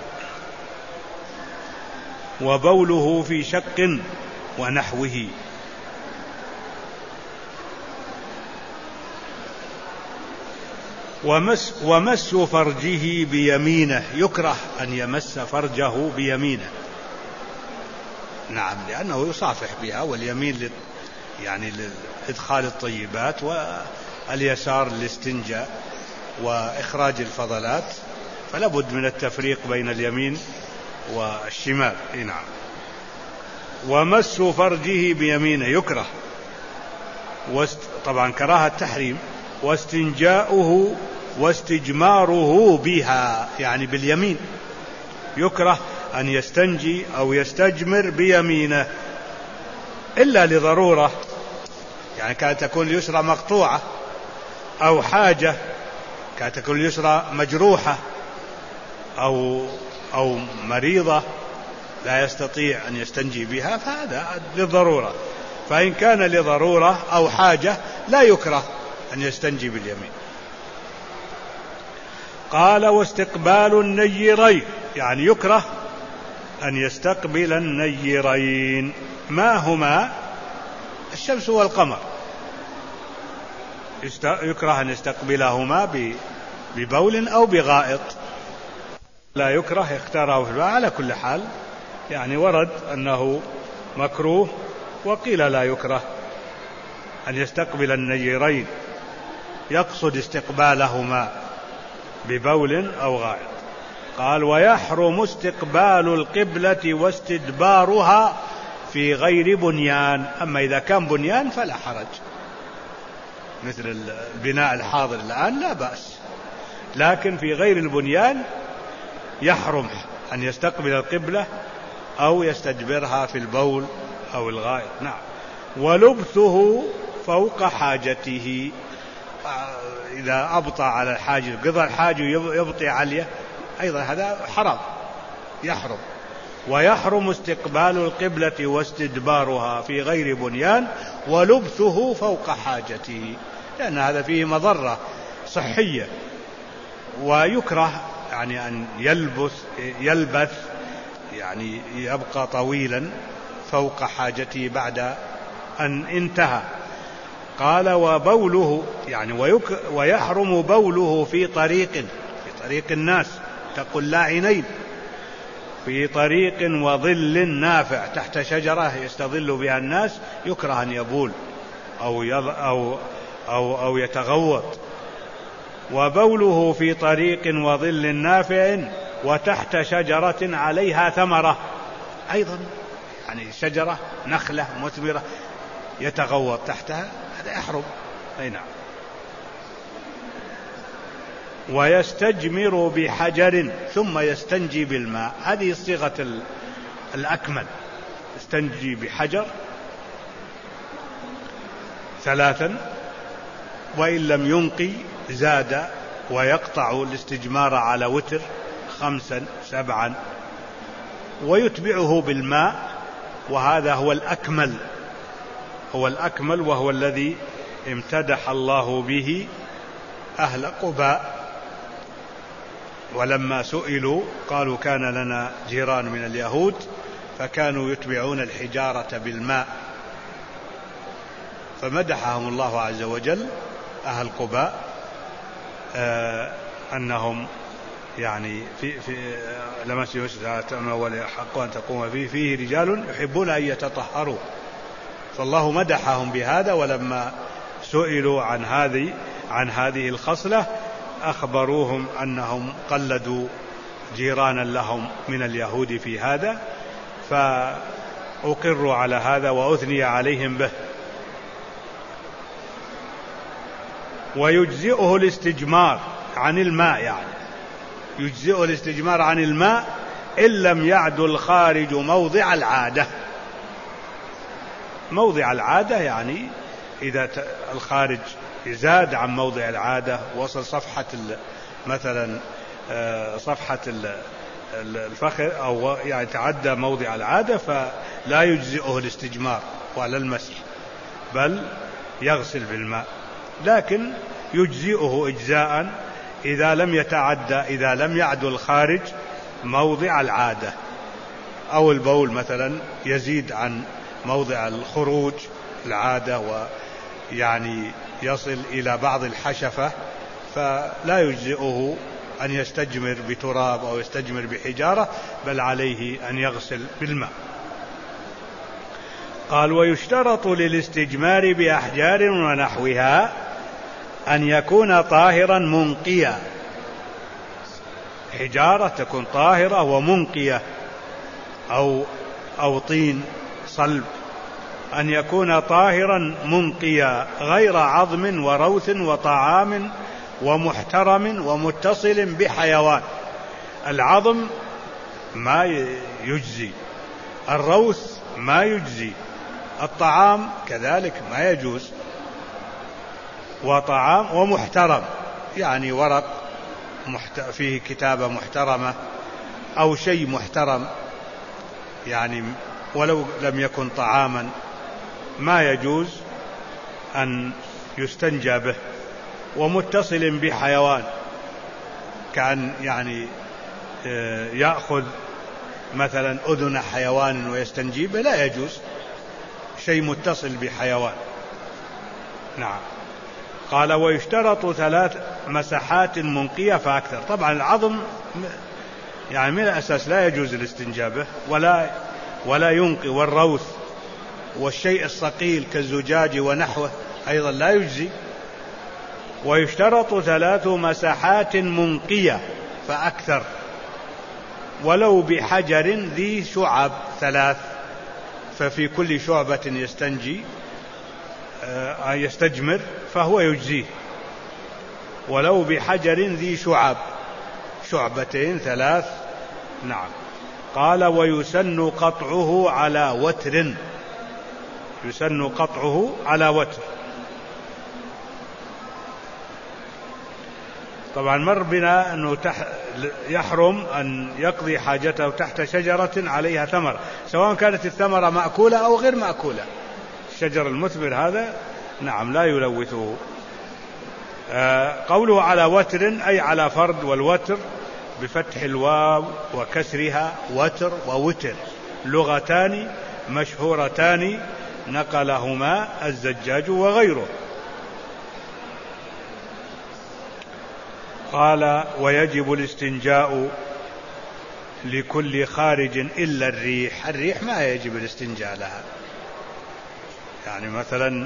وبوله في شق ونحوه. ومس, ومس فرجه بيمينه، يكره أن يمس فرجه بيمينه، نعم، لأنه يصافح بها، واليمين لل يعني لإدخال الطيبات، واليسار للاستنجاء وإخراج الفضلات، فلا بد من التفريق بين اليمين والشمال، نعم. ومس فرجه بيمينه يكره، طبعا كراهة التحريم. واستنجاؤه واستجماره بها، يعني باليمين، يكره أن يستنجي أو يستجمر بيمينه إلا لضرورة، يعني كانت تكون اليسرى مقطوعة، أو حاجة، كانت تكون اليسرى مجروحة أو أو مريضة لا يستطيع أن يستنجي بها، فهذا للضرورة. فإن كان لضرورة أو حاجة لا يكره أن يستنجي باليمين. قال: واستقبال النيرين، يعني يكره أن يستقبل النيرين. ما هما؟ الشمس والقمر، يكره أن يستقبلهما ببول أو بغائط، لا يكره، اختاره في الباب. على كل حال يعني ورد أنه مكروه، وقيل لا يكره أن يستقبل النيرين، يقصد استقبالهما ببول أو غائط. قال: ويحرم استقبال القبلة واستدبارها في غير بنيان. أما إذا كان بنيان فلا حرج، مثل البناء الحاضر الآن لا بأس، لكن في غير البنيان يحرم أن يستقبل القبلة أو يستدبرها في البول أو الغائط، نعم. ولبثه فوق حاجته، إذا أبطأ على الحاجة، قضى الحاجة يبطئ عليه، أيضا هذا حرام، يحرم. ويحرم استقبال القبلة واستدبارها في غير بنيان، ولبثه فوق حاجته، لأن هذا فيه مضرة صحية. ويكره يعني أن يلبث يلبث يعني يبقى طويلا فوق حاجته بعد أن انتهى. قال: وبوله، يعني ويحرم بوله في طريق في طريق الناس، تقول لا عينين، في طريق وظل نافع، تحت شجرة يستظل بها الناس، يكره أن يبول أو أو أو أو يتغوط. وبوله في طريق وظل نافع وتحت شجرة عليها ثمرة، أيضا يعني شجرة نخلة مثمرة يتغوط تحتها، هذا يحرم، أي نعم. ويستجمر بحجر ثم يستنجي بالماء، هذه صيغة الأكمل، يستنجي بحجر ثلاثا، وإن لم ينقي زاد ويقطع الاستجمار على وتر خمسا سبعا، ويتبعه بالماء، وهذا هو الأكمل، هو الأكمل، وهو الذي امتدح الله به أهل قباء. ولما سئلوا قالوا: كان لنا جيران من اليهود فكانوا يتبعون الحجارة بالماء، فمدحهم الله عز وجل أهل قباء آه أنهم يعني في في لما حق أن تقوم فيه فيه رجال يحبون أن يتطهروا، فالله مدحهم بهذا. ولما سئلوا عن هذه عن هذه الخصلة أخبروهم أنهم قلدوا جيرانا لهم من اليهود في هذا، فأقروا على هذا وأثني عليهم به. ويجزئه الاستجمار عن الماء، يعني يجزئه الاستجمار عن الماء إن لم يعد الخارج موضع العادة. موضع العادة يعني إذا الخارج زاد عن موضع العادة، وصل صفحة مثلا صفحة الفخذ أو يعني تعدى موضع العادة، فلا يجزئه الاستجمار ولا المسح، بل يغسل بالماء. لكن يجزئه إجزاء إذا لم يتعدى، إذا لم يعد الخارج موضع العادة، أو البول مثلا يزيد عن موضع الخروج العادة ويعني يصل إلى بعض الحشفة، فلا يجزئه أن يستجمر بتراب أو يستجمر بحجارة، بل عليه أن يغسل بالماء. قال: ويشترط للاستجمار بأحجار ونحوها أن يكون طاهرا منقيا. حجارة تكون طاهرة ومنقية، أو أو طين صلب، أن يكون طاهرا منقيا غير عظم وروث وطعام ومحترم ومتصل بحيوان. العظم ما يجزي، الروث ما يجزي، الطعام كذلك ما يجوز، وطعام ومحترم يعني ورق فيه كتابة محترمة أو شيء محترم، يعني ولو لم يكن طعاما ما يجوز أن يستنجى به. ومتصل بحيوان، كان يعني يأخذ مثلا أذن حيوان ويستنجي به، لا يجوز، شيء متصل بحيوان. نعم. قال: ويشترط ثلاث مسحات منقية فأكثر. طبعا العظم يعني من الأساس لا يجوز الاستنجاء به ولا ولا ينقي، والروث والشيء الثقيل كالزجاج ونحوه أيضا لا يجزي. ويشترط ثلاث مسحات منقية فأكثر، ولو بحجر ذي شعب ثلاث، ففي كل شعبة يستنجي يستجمر فهو يجزيه، ولو بحجر ذي شعب، شعبتين ثلاث. نعم. قال: ويسن قطعه على وتر. يسن قطعه على وتر. طبعا مر بنا أنه يحرم أن يقضي حاجته تحت شجرة عليها ثمر، سواء كانت الثمرة مأكولة أو غير مأكولة. الشجر المثمر هذا نعم لا يلوثه. آه قوله على وتر أي على فرد، والوتر بفتح الواو وكسرها، وتر ووتر لغتان مشهورتان نقلهما الزجاج وغيره. قال: ويجب الاستنجاء لكل خارج إلا الريح. الريح ما يجب الاستنجاء لها، يعني مثلا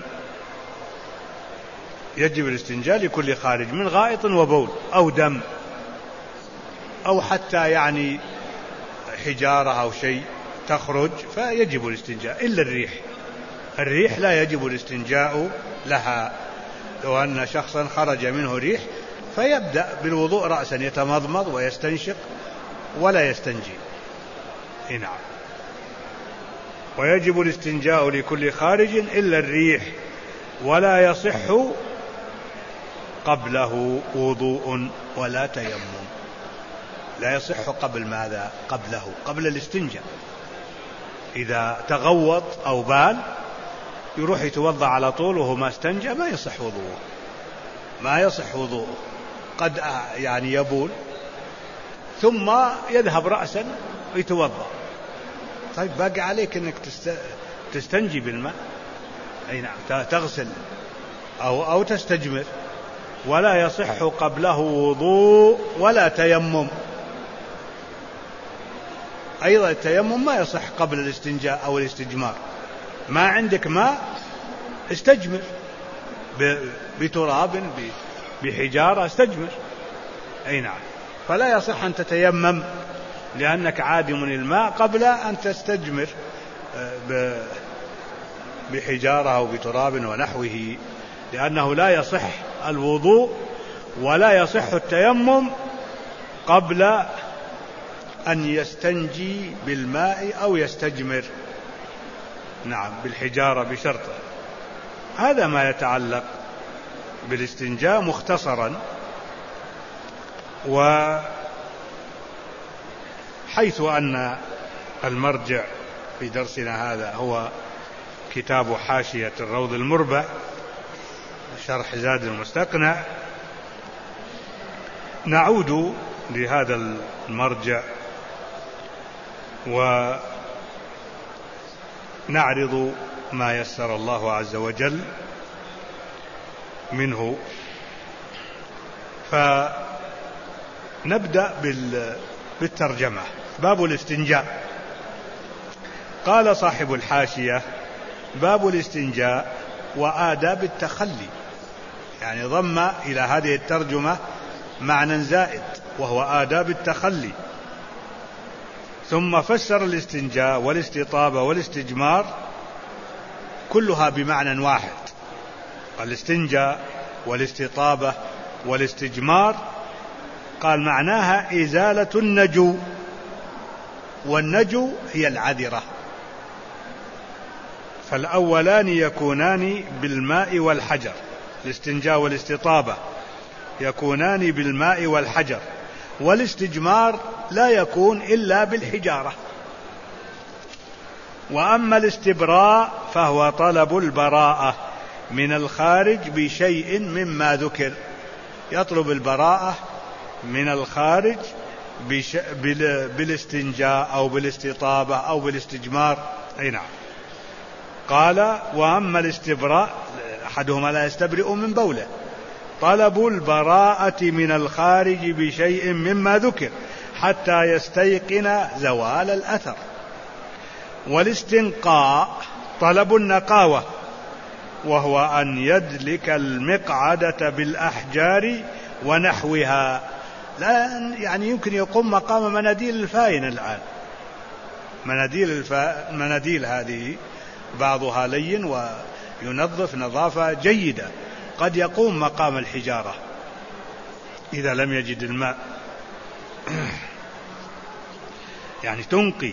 يجب الاستنجاء لكل خارج من غائط وبول أو دم أو حتى يعني حجارة أو شيء تخرج، فيجب الاستنجاء إلا الريح. الريح لا يجب الاستنجاء لها. لو أن شخصا خرج منه ريح فيبدأ بالوضوء رأسا، يتمضمض ويستنشق ولا يستنجي. نعم. ويجب الاستنجاء لكل خارج إلا الريح، ولا يصح قبله وضوء ولا تيمم. لا يصح قبل ماذا؟ قبله، قبل الاستنجاء. إذا تغوط أو بال يروح يتوضأ على طول وهو ما استنجى، ما يصح وضوءه، ما يصح وضوءه. قد يعني يبول ثم يذهب رأسا ويتوضأ، طيب باقي عليك أنك تستنجي بالماء، أي نعم، تغسل أو, أو تستجمر. ولا يصح قبله وضوء ولا تيمم. أيضا التيمم ما يصح قبل الاستنجاء أو الاستجمار. ما عندك ماء استجمر بتراب بحجارة، استجمر. أي نعم. فلا يصح أن تتيمم لأنك عادم الماء قبل أن تستجمر بحجارة أو بتراب ونحوه، لأنه لا يصح الوضوء ولا يصح التيمم قبل أن يستنجي بالماء أو يستجمر، نعم، بالحجارة بشرط. هذا ما يتعلق بالاستنجاء مختصرا. وحيث أن المرجع في درسنا هذا هو كتاب حاشية الروض المربع شرح زاد المستقنع، نعود لهذا المرجع ونعرض ما يسر الله عز وجل منه. فنبدأ بالترجمة. باب الاستنجاء. قال صاحب الحاشية: باب الاستنجاء وآداب التخلي، يعني ضم إلى هذه الترجمة معنى زائد وهو آداب التخلي، ثم فسر الاستنجاء والاستطابة والاستجمار كلها بمعنى واحد. الاستنجاء والاستطابة والاستجمار قال معناها إزالة النجو، والنجو هي العذرة. فالأولان يكونان بالماء والحجر، الاستنجاء والاستطابة يكونان بالماء والحجر، والاستجمار لا يكون إلا بالحجارة. وأما الاستبراء فهو طلب البراءة من الخارج بشيء مما ذكر، يطلب البراءة من الخارج بش... بال... بالاستنجاء أو بالاستطابة أو بالاستجمار. أي نعم. قال: وأما الاستبراء أحدهما لا يستبرئ من بوله، طلب البراءة من الخارج بشيء مما ذكر حتى يستيقن زوال الأثر. والاستنقاء طلب النقاوة، وهو أن يدلك المقعدة بالأحجار ونحوها. لا يعني يمكن يقوم مقام مناديل الفاين الآن. مناديل, الفا... مناديل هذه بعضها لين وينظف نظافة جيدة، قد يقوم مقام الحجارة إذا لم يجد الماء، يعني تنقي.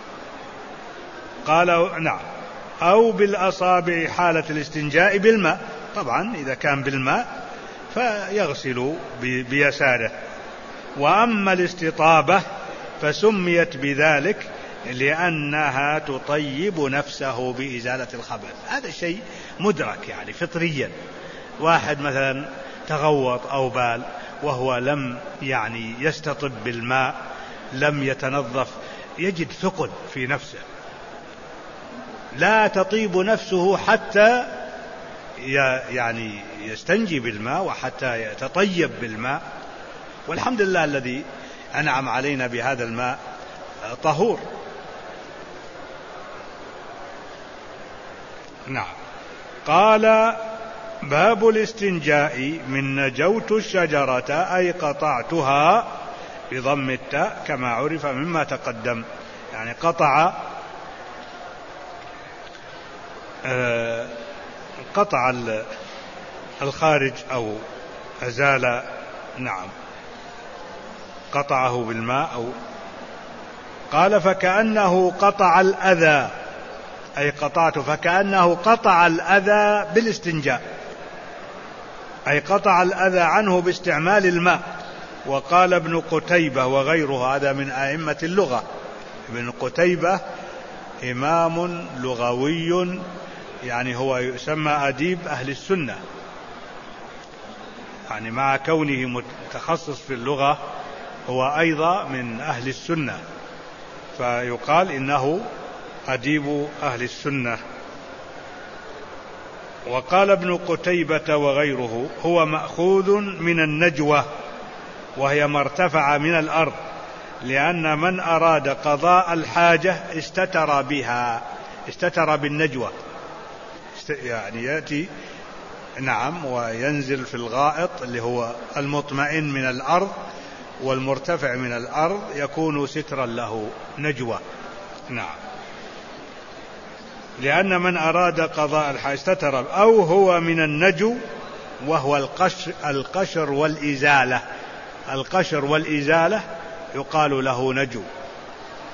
قال: نعم. أو بالأصابع حالة الاستنجاء بالماء، طبعا إذا كان بالماء فيغسل بيساره. وأما الاستطابة فسميت بذلك لأنها تطيب نفسه بإزالة الخبث. هذا شيء مدرك يعني فطريا. واحد مثلا تغوط أو بال وهو لم يعني يستطب بالماء، لم يتنظف، يجد ثقل في نفسه، لا تطيب نفسه حتى يعني يستنجي بالماء وحتى يتطيب بالماء. والحمد لله الذي أنعم علينا بهذا الماء طهور. نعم. قال: باب الاستنجاء من نجوت الشجرة أي قطعتها بضم التاء كما عرف مما تقدم، يعني قطع آه قطع الخارج أو أزال، نعم، قطعه بالماء. أو قال: فكأنه قطع الأذى، أي قطعته، فكأنه قطع الأذى بالاستنجاء، أي قطع الأذى عنه باستعمال الماء. وقال ابن قتيبة وغيره، هذا من أئمة اللغة، ابن قتيبة إمام لغوي، يعني هو يسمى أديب أهل السنة، يعني مع كونه متخصص في اللغة هو أيضا من أهل السنة، فيقال إنه أديب أهل السنة. وقال ابن قتيبة وغيره: هو مأخوذ من النجوة، وهي ما ارتفع من الأرض، لأن من أراد قضاء الحاجة استتر بها، استتر بالنجوة، يعني يأتي، نعم، وينزل في الغائط اللي هو المطمئن من الأرض، والمرتفع من الأرض يكون سترا له، نجوة. نعم. لأن من أراد قضاء الحاجة استتر. أو هو من النجو، وهو القشر, القشر والإزالة. القشر والإزالة يقال له نجو،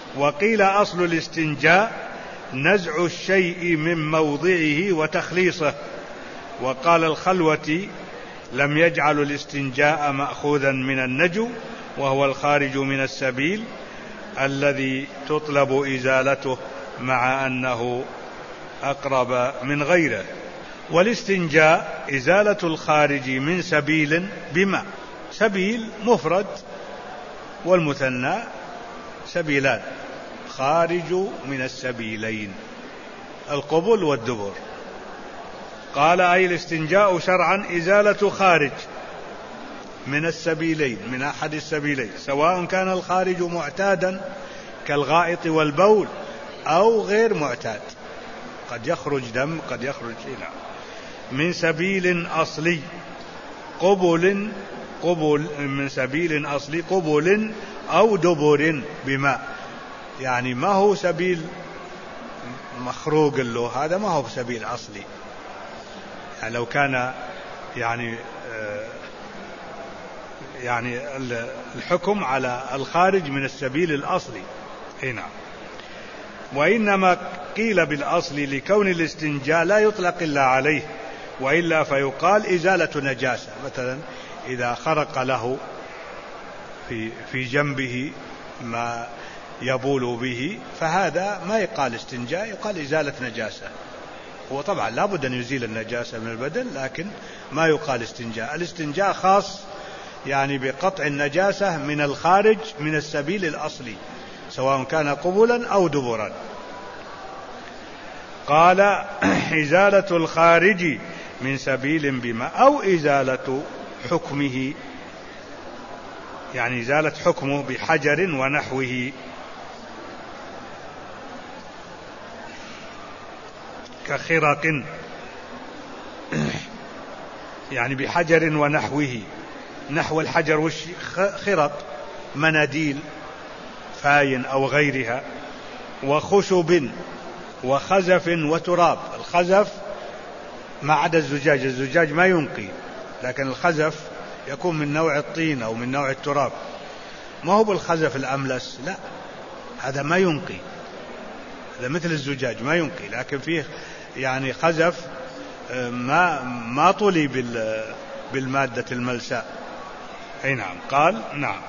وقيل أصل الاستنجاء نزع الشيء من موضعه وتخليصه. وقال الخلوتي لم يجعل الاستنجاء مأخوذا من النجو، وهو الخارج من السبيل الذي تطلب إزالته مع أنه أقرب من غيره. والاستنجاء إزالة الخارج من سبيل بما، سبيل مفرد والمثنى سبيلان، خارج من السبيلين القبل والدبر. قال أي الاستنجاء شرعا إزالة خارج من السبيلين، من أحد السبيلين، سواء كان الخارج معتادا كالغائط والبول أو غير معتاد، قد يخرج دم قد يخرج إلى من سبيل أصلي قبل قبل من سبيل أصلي قبل أو دبر بماء. يعني ما هو سبيل مخروق له، هذا ما هو سبيل أصلي. يعني لو كان يعني يعني الحكم على الخارج من السبيل الأصلي هنا. وإنما قيل بالأصل لكون الاستنجاء لا يطلق إلا عليه، وإلا فيقال إزالة نجاسة. مثلا إذا خرق له في في جنبه ما يبول به، فهذا ما يقال استنجاء، يقال إزالة نجاسة. هو طبعا لا بد أن يزيل النجاسة من البدن، لكن ما يقال استنجاء. الاستنجاء خاص يعني بقطع النجاسة من الخارج من السبيل الأصلي، سواء كان قبلا أو دبرا. قال إزالة الخارج من سبيل بما أو إزالة حكمه، يعني إزالة حكمه بحجر ونحوه كخرق، يعني بحجر ونحوه، نحو الحجر والخرق مناديل فاين أو غيرها، وخشب وخزف وتراب. الخزف ما عدا الزجاج، الزجاج ما ينقي، لكن الخزف يكون من نوع الطين أو من نوع التراب، ما هو بالخزف الأملس، لا هذا ما ينقي، هذا مثل الزجاج ما ينقي، لكن فيه يعني خزف ما ما طلي بالمادة الملساء. أي نعم. قال نعم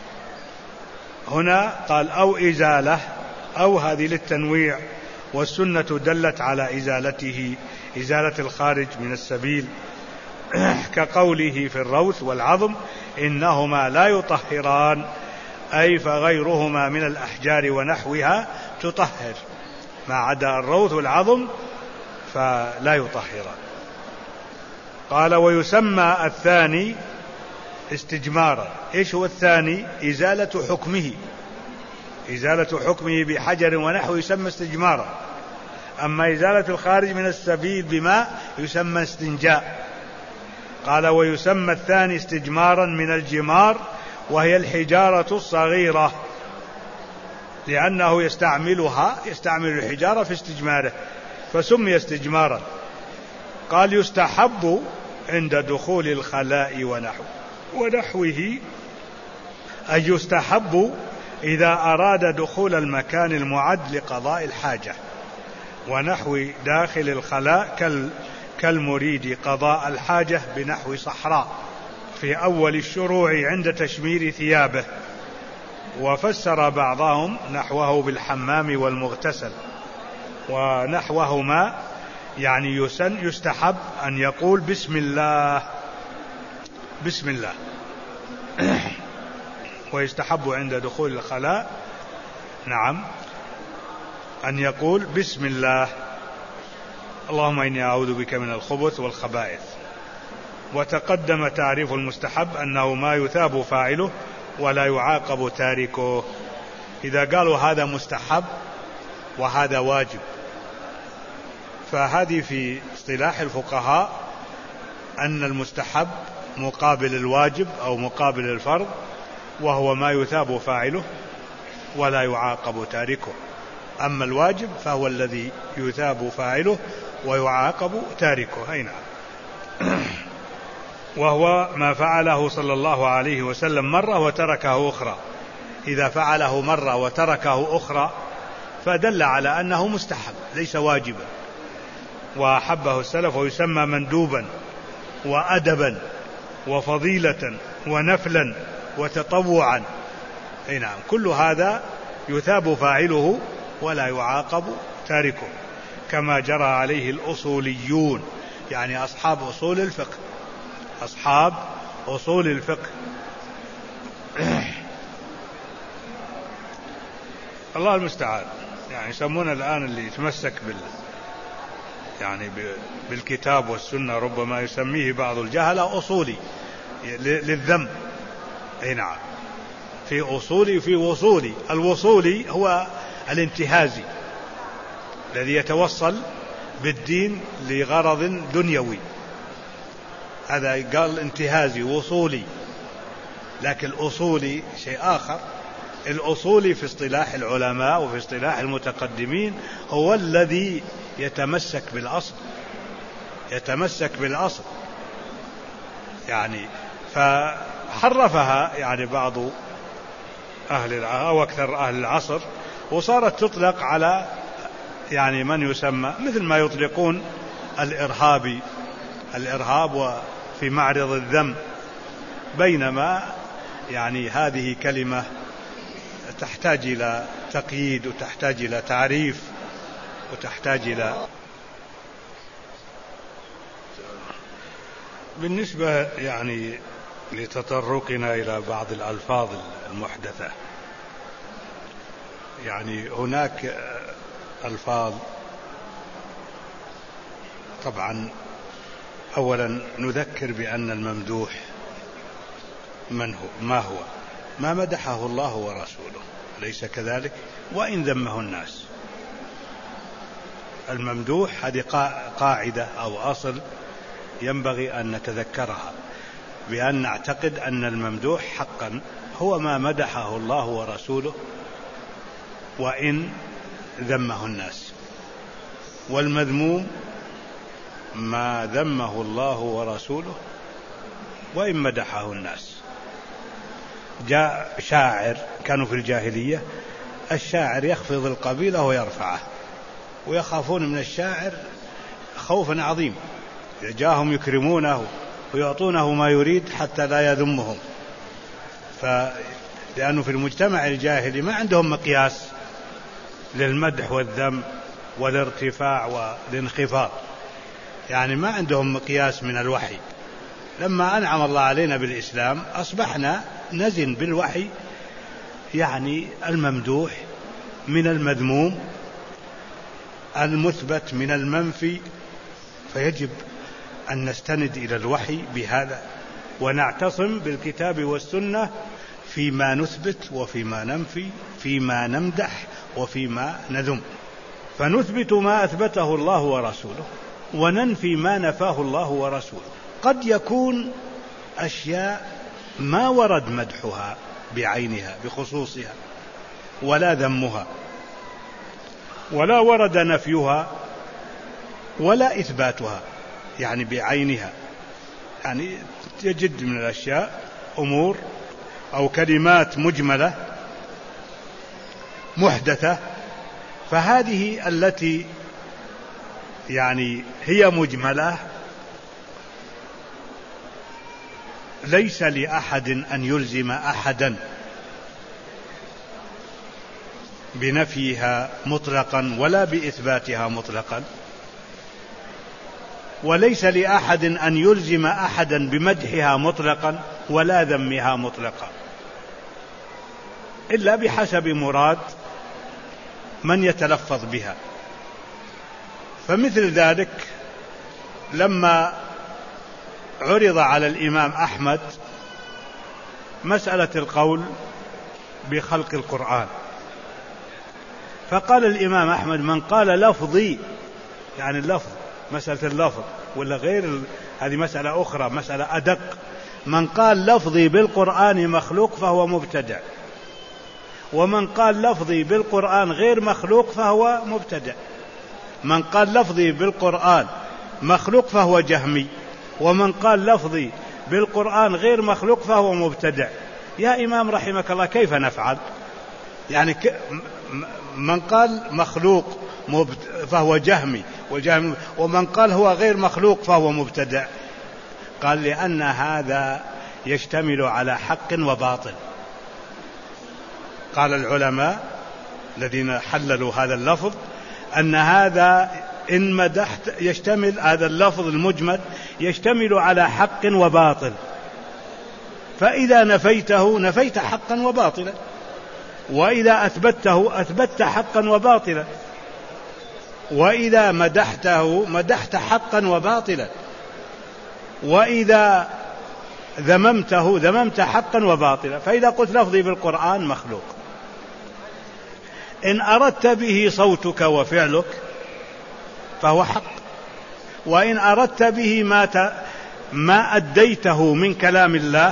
هنا قال أو إزالة، أو هذه للتنويع، والسنة دلت على إزالته، إزالة الخارج من السبيل، كقوله في الروث والعظم إنهما لا يطهران، أي فغيرهما من الأحجار ونحوها تطهر، ما عدا الروث والعظم فلا يطهران. قال ويسمى الثاني استجمارا. إيش هو الثاني؟ إزالة حكمه، إزالة حكمه بحجر ونحو يسمى استجمارا. أما إزالة الخارج من السبيل بماء يسمى استنجاء. قال ويسمى الثاني استجمارا من الجمار، وهي الحجارة الصغيرة، لأنه يستعملها يستعمل الحجارة في استجماره فسمي استجمارا. قال يستحب عند دخول الخلاء ونحو ونحوه، أي يستحب إذا أراد دخول المكان المعد لقضاء الحاجة، ونحو داخل الخلاء كالمريد قضاء الحاجة بنحو صحراء في أول الشروع عند تشمير ثيابه. وفسر بعضهم نحوه بالحمام والمغتسل، ونحوهما يعني يسن يستحب أن يقول بسم الله بسم الله ويستحب عند دخول الخلاء نعم أن يقول بسم الله اللهم إني أعوذ بك من الخبث والخبائث. وتقدم تعريف المستحب أنه ما يثاب فاعله ولا يعاقب تاركه. إذا قالوا هذا مستحب وهذا واجب، فهذه في اصطلاح الفقهاء أن المستحب مقابل الواجب أو مقابل الفرض، وهو ما يثاب فاعله ولا يعاقب تاركه. أما الواجب فهو الذي يثاب فاعله ويعاقب تاركه. أي نعم. وهو ما فعله صلى الله عليه وسلم مرة وتركه أخرى، إذا فعله مرة وتركه أخرى فدل على أنه مستحب ليس واجبا، وأحبه السلف ويسمى مندوبا وأدبا وفضيلة ونفلا وتطوعا. أي نعم، كل هذا يثاب فاعله ولا يعاقب تاركه، كما جرى عليه الأصوليون، يعني أصحاب أصول الفقه، أصحاب أصول الفقه. الله المستعان. يعني يسمون الآن اللي يتمسك بال يعني بالكتاب والسنة ربما يسميه بعض الجهلة أصولي للذم. أي نعم، في أصولي في وصولي. الوصولي هو الانتهازي الذي يتوصل بالدين لغرض دنيوي، هذا قال انتهازي وصولي. لكن الأصولي شيء آخر. الأصولي في اصطلاح العلماء وفي اصطلاح المتقدمين هو الذي يتمسك بالأصل، يتمسك بالأصل يعني. فحرفها يعني بعض أهل أو أكثر أهل العصر، وصارت تطلق على يعني من يسمى مثل ما يطلقون الإرهابي، الإرهاب وفي معرض الذم، بينما يعني هذه كلمة تحتاج إلى تقييد وتحتاج إلى تعريف وتحتاج إلى. بالنسبة يعني لتطرقنا إلى بعض الألفاظ المحدثة، يعني هناك ألفاظ طبعا. أولا نذكر بأن الممدوح من هو ما هو ما مدحه الله ورسوله، ليس كذلك؟ وإن ذمه الناس. الممدوح هذه قاعدة أو أصل ينبغي أن نتذكرها، بأن نعتقد أن الممدوح حقا هو ما مدحه الله ورسوله وإن ذمه الناس، والمذموم ما ذمه الله ورسوله وإن مدحه الناس. جاء شاعر، كانوا في الجاهلية الشاعر يخفض القبيلة ويرفعه، ويخافون من الشاعر خوفا عظيم، إذا جاءهم يكرمونه ويعطونه ما يريد حتى لا يذمهم. فلأنه في المجتمع الجاهلي ما عندهم مقياس للمدح والذم والارتفاع والانخفاض، يعني ما عندهم مقياس من الوحي. لما أنعم الله علينا بالإسلام أصبحنا نزن بالوحي يعني الممدوح من المذموم، المثبت من المنفي، فيجب أن نستند إلى الوحي بهذا، ونعتصم بالكتاب والسنة فيما نثبت وفيما ننفي، فيما نمدح وفيما نذم. فنثبت ما أثبته الله ورسوله وننفي ما نفاه الله ورسوله. قد يكون أشياء ما ورد مدحها بعينها بخصوصها ولا ذمها، ولا ورد نفيها ولا إثباتها يعني بعينها. يعني يجد من الأشياء أمور أو كلمات مجملة محدثة، فهذه التي يعني هي مجملة ليس لأحد أن يلزم أحدا بنفيها مطلقا ولا بإثباتها مطلقا، وليس لأحد أن يلزم أحدا بمدحها مطلقا ولا ذمها مطلقا، إلا بحسب مراد من يتلفظ بها. فمثل ذلك لما عرض على الإمام أحمد مسألة القول بخلق القرآن، فقال الإمام أحمد: من قال لفظي، يعني اللفظ، مسألة اللفظ ولا غير، هذه مسألة أخرى، مسألة أدق. من قال لفظي بالقرآن مخلوق فهو مبتدع، ومن قال لفظي بالقرآن غير مخلوق فهو مبتدع. من قال لفظي بالقرآن مخلوق فهو جهمي، ومن قال لفظي بالقرآن غير مخلوق فهو مبتدع. يا إمام رحمك الله كيف نفعل؟ يعني من قال مخلوق فهو جهمي، ومن قال هو غير مخلوق فهو مبتدع. قال لأن هذا يشتمل على حق وباطل. قال العلماء الذين حللوا هذا اللفظ أن هذا إن مدحت يشتمل، هذا اللفظ المجمل يشتمل على حق وباطل، فإذا نفيته نفيت حقا وباطلا، وإذا أثبته أثبت حقا وباطلا، وإذا مدحته مدحت حقا وباطلا، وإذا ذممته ذممت حقا وباطلا. فإذا قلت لفظي بالقرآن مخلوق، إن أردت به صوتك وفعلك فهو حق، وإن أردت به ما ت... ما أديته من كلام الله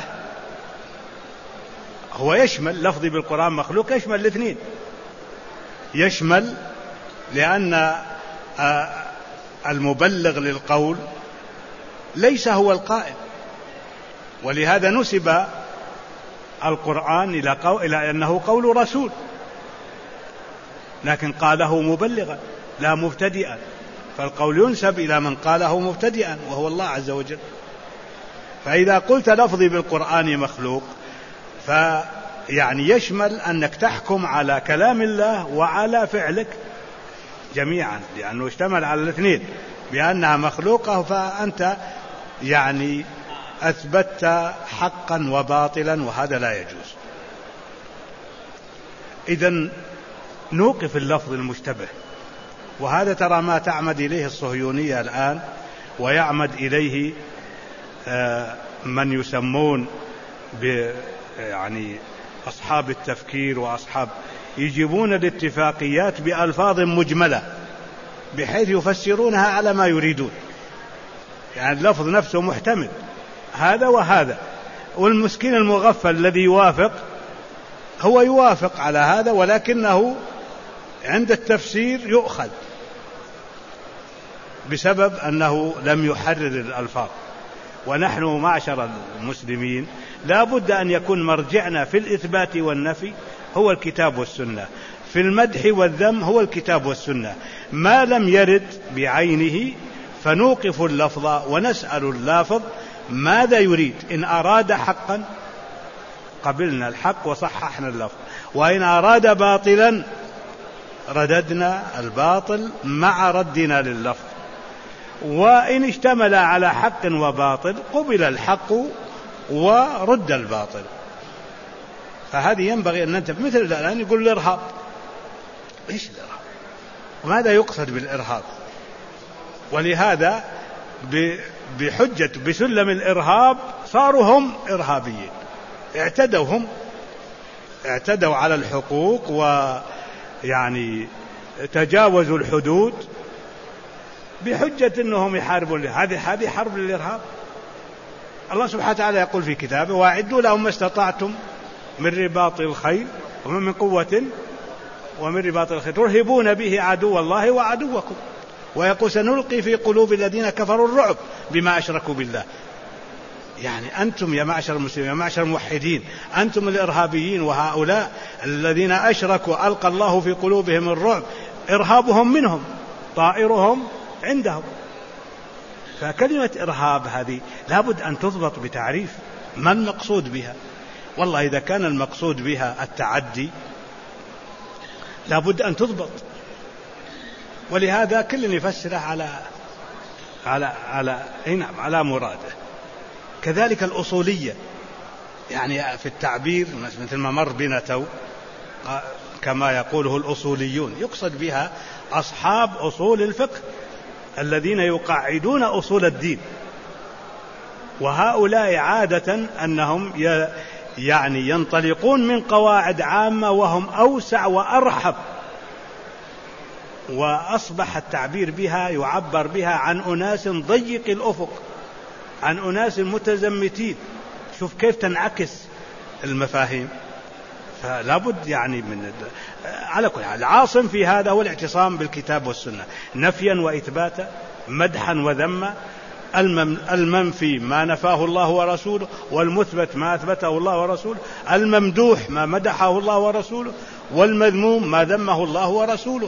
هو يشمل. لفظي بالقرآن مخلوق يشمل الاثنين، يشمل لأن المبلغ للقول ليس هو القائل، ولهذا نسب القرآن إلى, قول... إلى أنه قول رسول، لكن قاله مبلغا لا مبتدئا، فالقول ينسب إلى من قاله مبتدئا وهو الله عز وجل. فإذا قلت لفظي بالقرآن مخلوق فيعني يشمل أنك تحكم على كلام الله وعلى فعلك جميعا، لأنه اشتمل على الاثنين بأنها مخلوقة، فأنت يعني أثبت حقا وباطلا، وهذا لا يجوز. إذن نوقف اللفظ المشتبه، وهذا ترى ما تعمد إليه الصهيونية الآن، ويعمد إليه من يسمون ب يعني أصحاب التفكير وأصحاب يجيبون الاتفاقيات بألفاظ مجملة بحيث يفسرونها على ما يريدون، يعني اللفظ نفسه محتمل هذا وهذا، والمسكين المغفل الذي يوافق هو يوافق على هذا، ولكنه عند التفسير يؤخذ بسبب أنه لم يحرر الألفاظ. ونحن معشر المسلمين لا بد أن يكون مرجعنا في الإثبات والنفي هو الكتاب والسنة، في المدح والذم هو الكتاب والسنة. ما لم يرد بعينه فنوقف اللفظ ونسأل اللافظ ماذا يريد، إن أراد حقا قبلنا الحق وصححنا اللفظ، وإن أراد باطلا رددنا الباطل مع ردنا لللفظ، وإن اشتمل على حق وباطل قبل الحق ورد الباطل. فهذه ينبغي أن ننتبه. مثل الآن يقول الإرهاب، إيش الإرهاب؟ وماذا يقصد بالإرهاب؟ ولهذا بحجة بسلم الإرهاب صاروا هم إرهابيين، اعتدوا هم اعتدوا على الحقوق ويعني تجاوزوا الحدود بحجة أنهم يحاربون. هذه هذه حرب للإرهاب. الله سبحانه وتعالى يقول في كتابه: واعدوا لهم ما استطعتم من رباط الخيل ومن قوة ومن رباط الخيل ترهبون به عدو الله وعدوكم، ويقول: سنلقي في قلوب الذين كفروا الرعب بما أشركوا بالله. يعني أنتم يا معشر المسلمين يا معشر الموحدين أنتم الإرهابيين، وهؤلاء الذين أشركوا ألقى الله في قلوبهم الرعب، إرهابهم منهم طائرهم عندهم. فكلمة إرهاب هذه لابد أن تضبط بتعريف ما المقصود بها. والله إذا كان المقصود بها التعدي لابد أن تضبط، ولهذا كل يفسره على على على نعم على مراده. كذلك الأصولية، يعني في التعبير مثل ما مر بنا تو كما يقوله الأصوليون، يقصد بها أصحاب أصول الفقه الذين يقعدون أصول الدين، وهؤلاء عادة أنهم يعني ينطلقون من قواعد عامة وهم أوسع وأرحب، وأصبح التعبير بها يعبر بها عن أناس ضيق الأفق، عن أناس متزمتين. شوف كيف تنعكس المفاهيم. فلا بد يعني من على كل حال العاصم في هذا هو الاعتصام بالكتاب والسنة، نفيا وإثباتا، مدحا وذما، المنفي ما نفاه الله ورسوله، والمثبت ما أثبته الله ورسوله، الممدوح ما مدحه الله ورسوله، والمذموم ما ذمه الله ورسوله.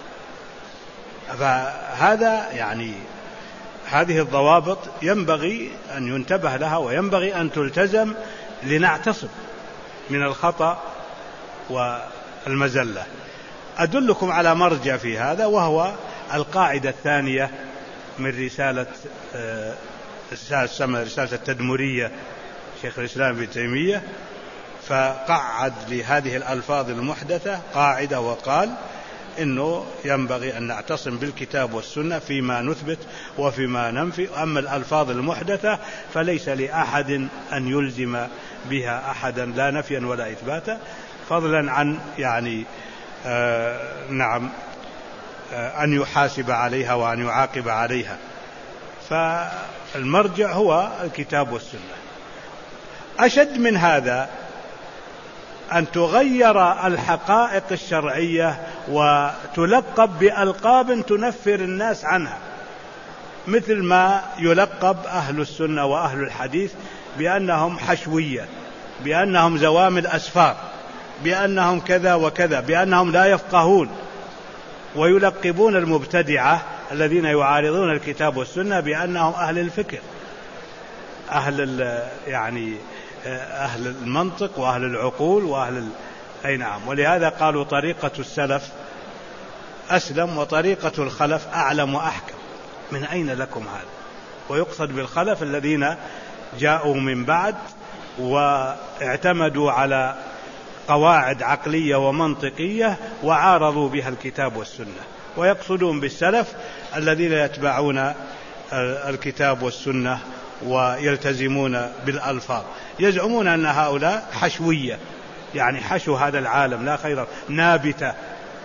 فهذا يعني هذه الضوابط ينبغي أن ينتبه لها وينبغي أن تلتزم لنعتصم من الخطأ والمزلة. أدلكم على مرجع في هذا، وهو القاعدة الثانية من رسالة رسالة رسالة التدمرية شيخ الإسلام ابن تيمية، فقعد لهذه الألفاظ المحدثة قاعدة وقال إنه ينبغي أن نعتصم بالكتاب والسنة فيما نثبت وفيما ننفي، أما الألفاظ المحدثة فليس لأحد أن يلزم بها أحدا لا نفيا ولا إثباتا، فضلا عن يعني آه نعم آه أن يحاسب عليها وأن يعاقب عليها. فالمرجع هو الكتاب والسنة. أشد من هذا أن تغير الحقائق الشرعية وتلقب بألقاب تنفر الناس عنها، مثل ما يلقب أهل السنة وأهل الحديث بأنهم حشوية، بأنهم زوامل أسفار، بأنهم كذا وكذا، بأنهم لا يفقهون، ويلقبون المبتدعة الذين يعارضون الكتاب والسنة بأنهم أهل الفكر، أهل يعني أهل المنطق وأهل العقول وأهل ال... أي نعم. ولهذا قالوا طريقة السلف أسلم وطريقة الخلف أعلم وأحكم. من أين لكم هذا؟ ويقصد بالخلف الذين جاءوا من بعد واعتمدوا على قواعد عقلية ومنطقية وعارضوا بها الكتاب والسنة، ويقصدون بالسلف الذين يتبعون الكتاب والسنة ويلتزمون بالألفاظ، يزعمون أن هؤلاء حشوية، يعني حشو هذا العالم لا خير نابتة.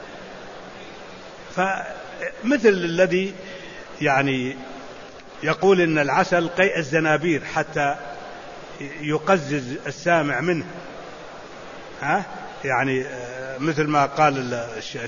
فمثل الذي يعني يقول إن العسل قيء الزنابير حتى يقزز السامع منه، ها يعني مثل ما قال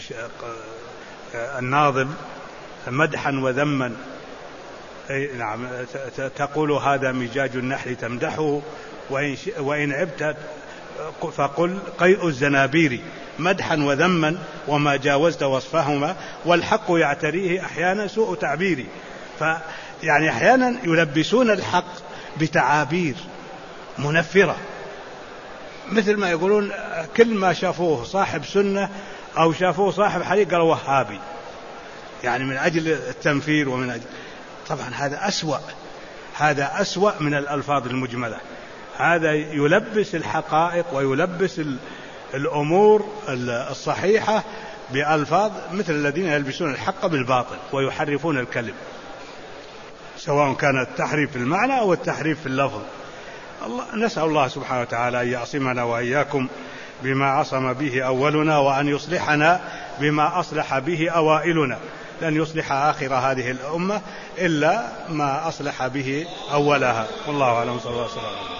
الناظم مدحا وذما، نعم تقول هذا مجاج النحل تمدحه، وإن عبت فقل قيء الزنابير مدحا وذما وما جاوزت وصفهما، والحق يعتريه أحيانا سوء تعبيري. فيعني أحيانا يلبسون الحق بتعابير منفرة، مثل ما يقولون كل ما شافوه صاحب سنة أو شافوه صاحب حديث قالوا وهابي، يعني من أجل التنفير ومن أجل. طبعا هذا أسوأ، هذا أسوأ من الألفاظ المجملة. هذا يلبس الحقائق ويلبس الأمور الصحيحة بألفاظ مثل الذين يلبسون الحق بالباطل ويحرفون الكلم، سواء كان التحريف في المعنى أو التحريف في اللفظ. الله نسأل الله سبحانه وتعالى أن يعصمنا وإياكم بما عصم به أولنا، وأن يصلحنا بما أصلح به أوائلنا. لن يصلح آخر هذه الأمة إلا ما أصلح به أولها. والله أعلم. صلى الله عليه وسلم.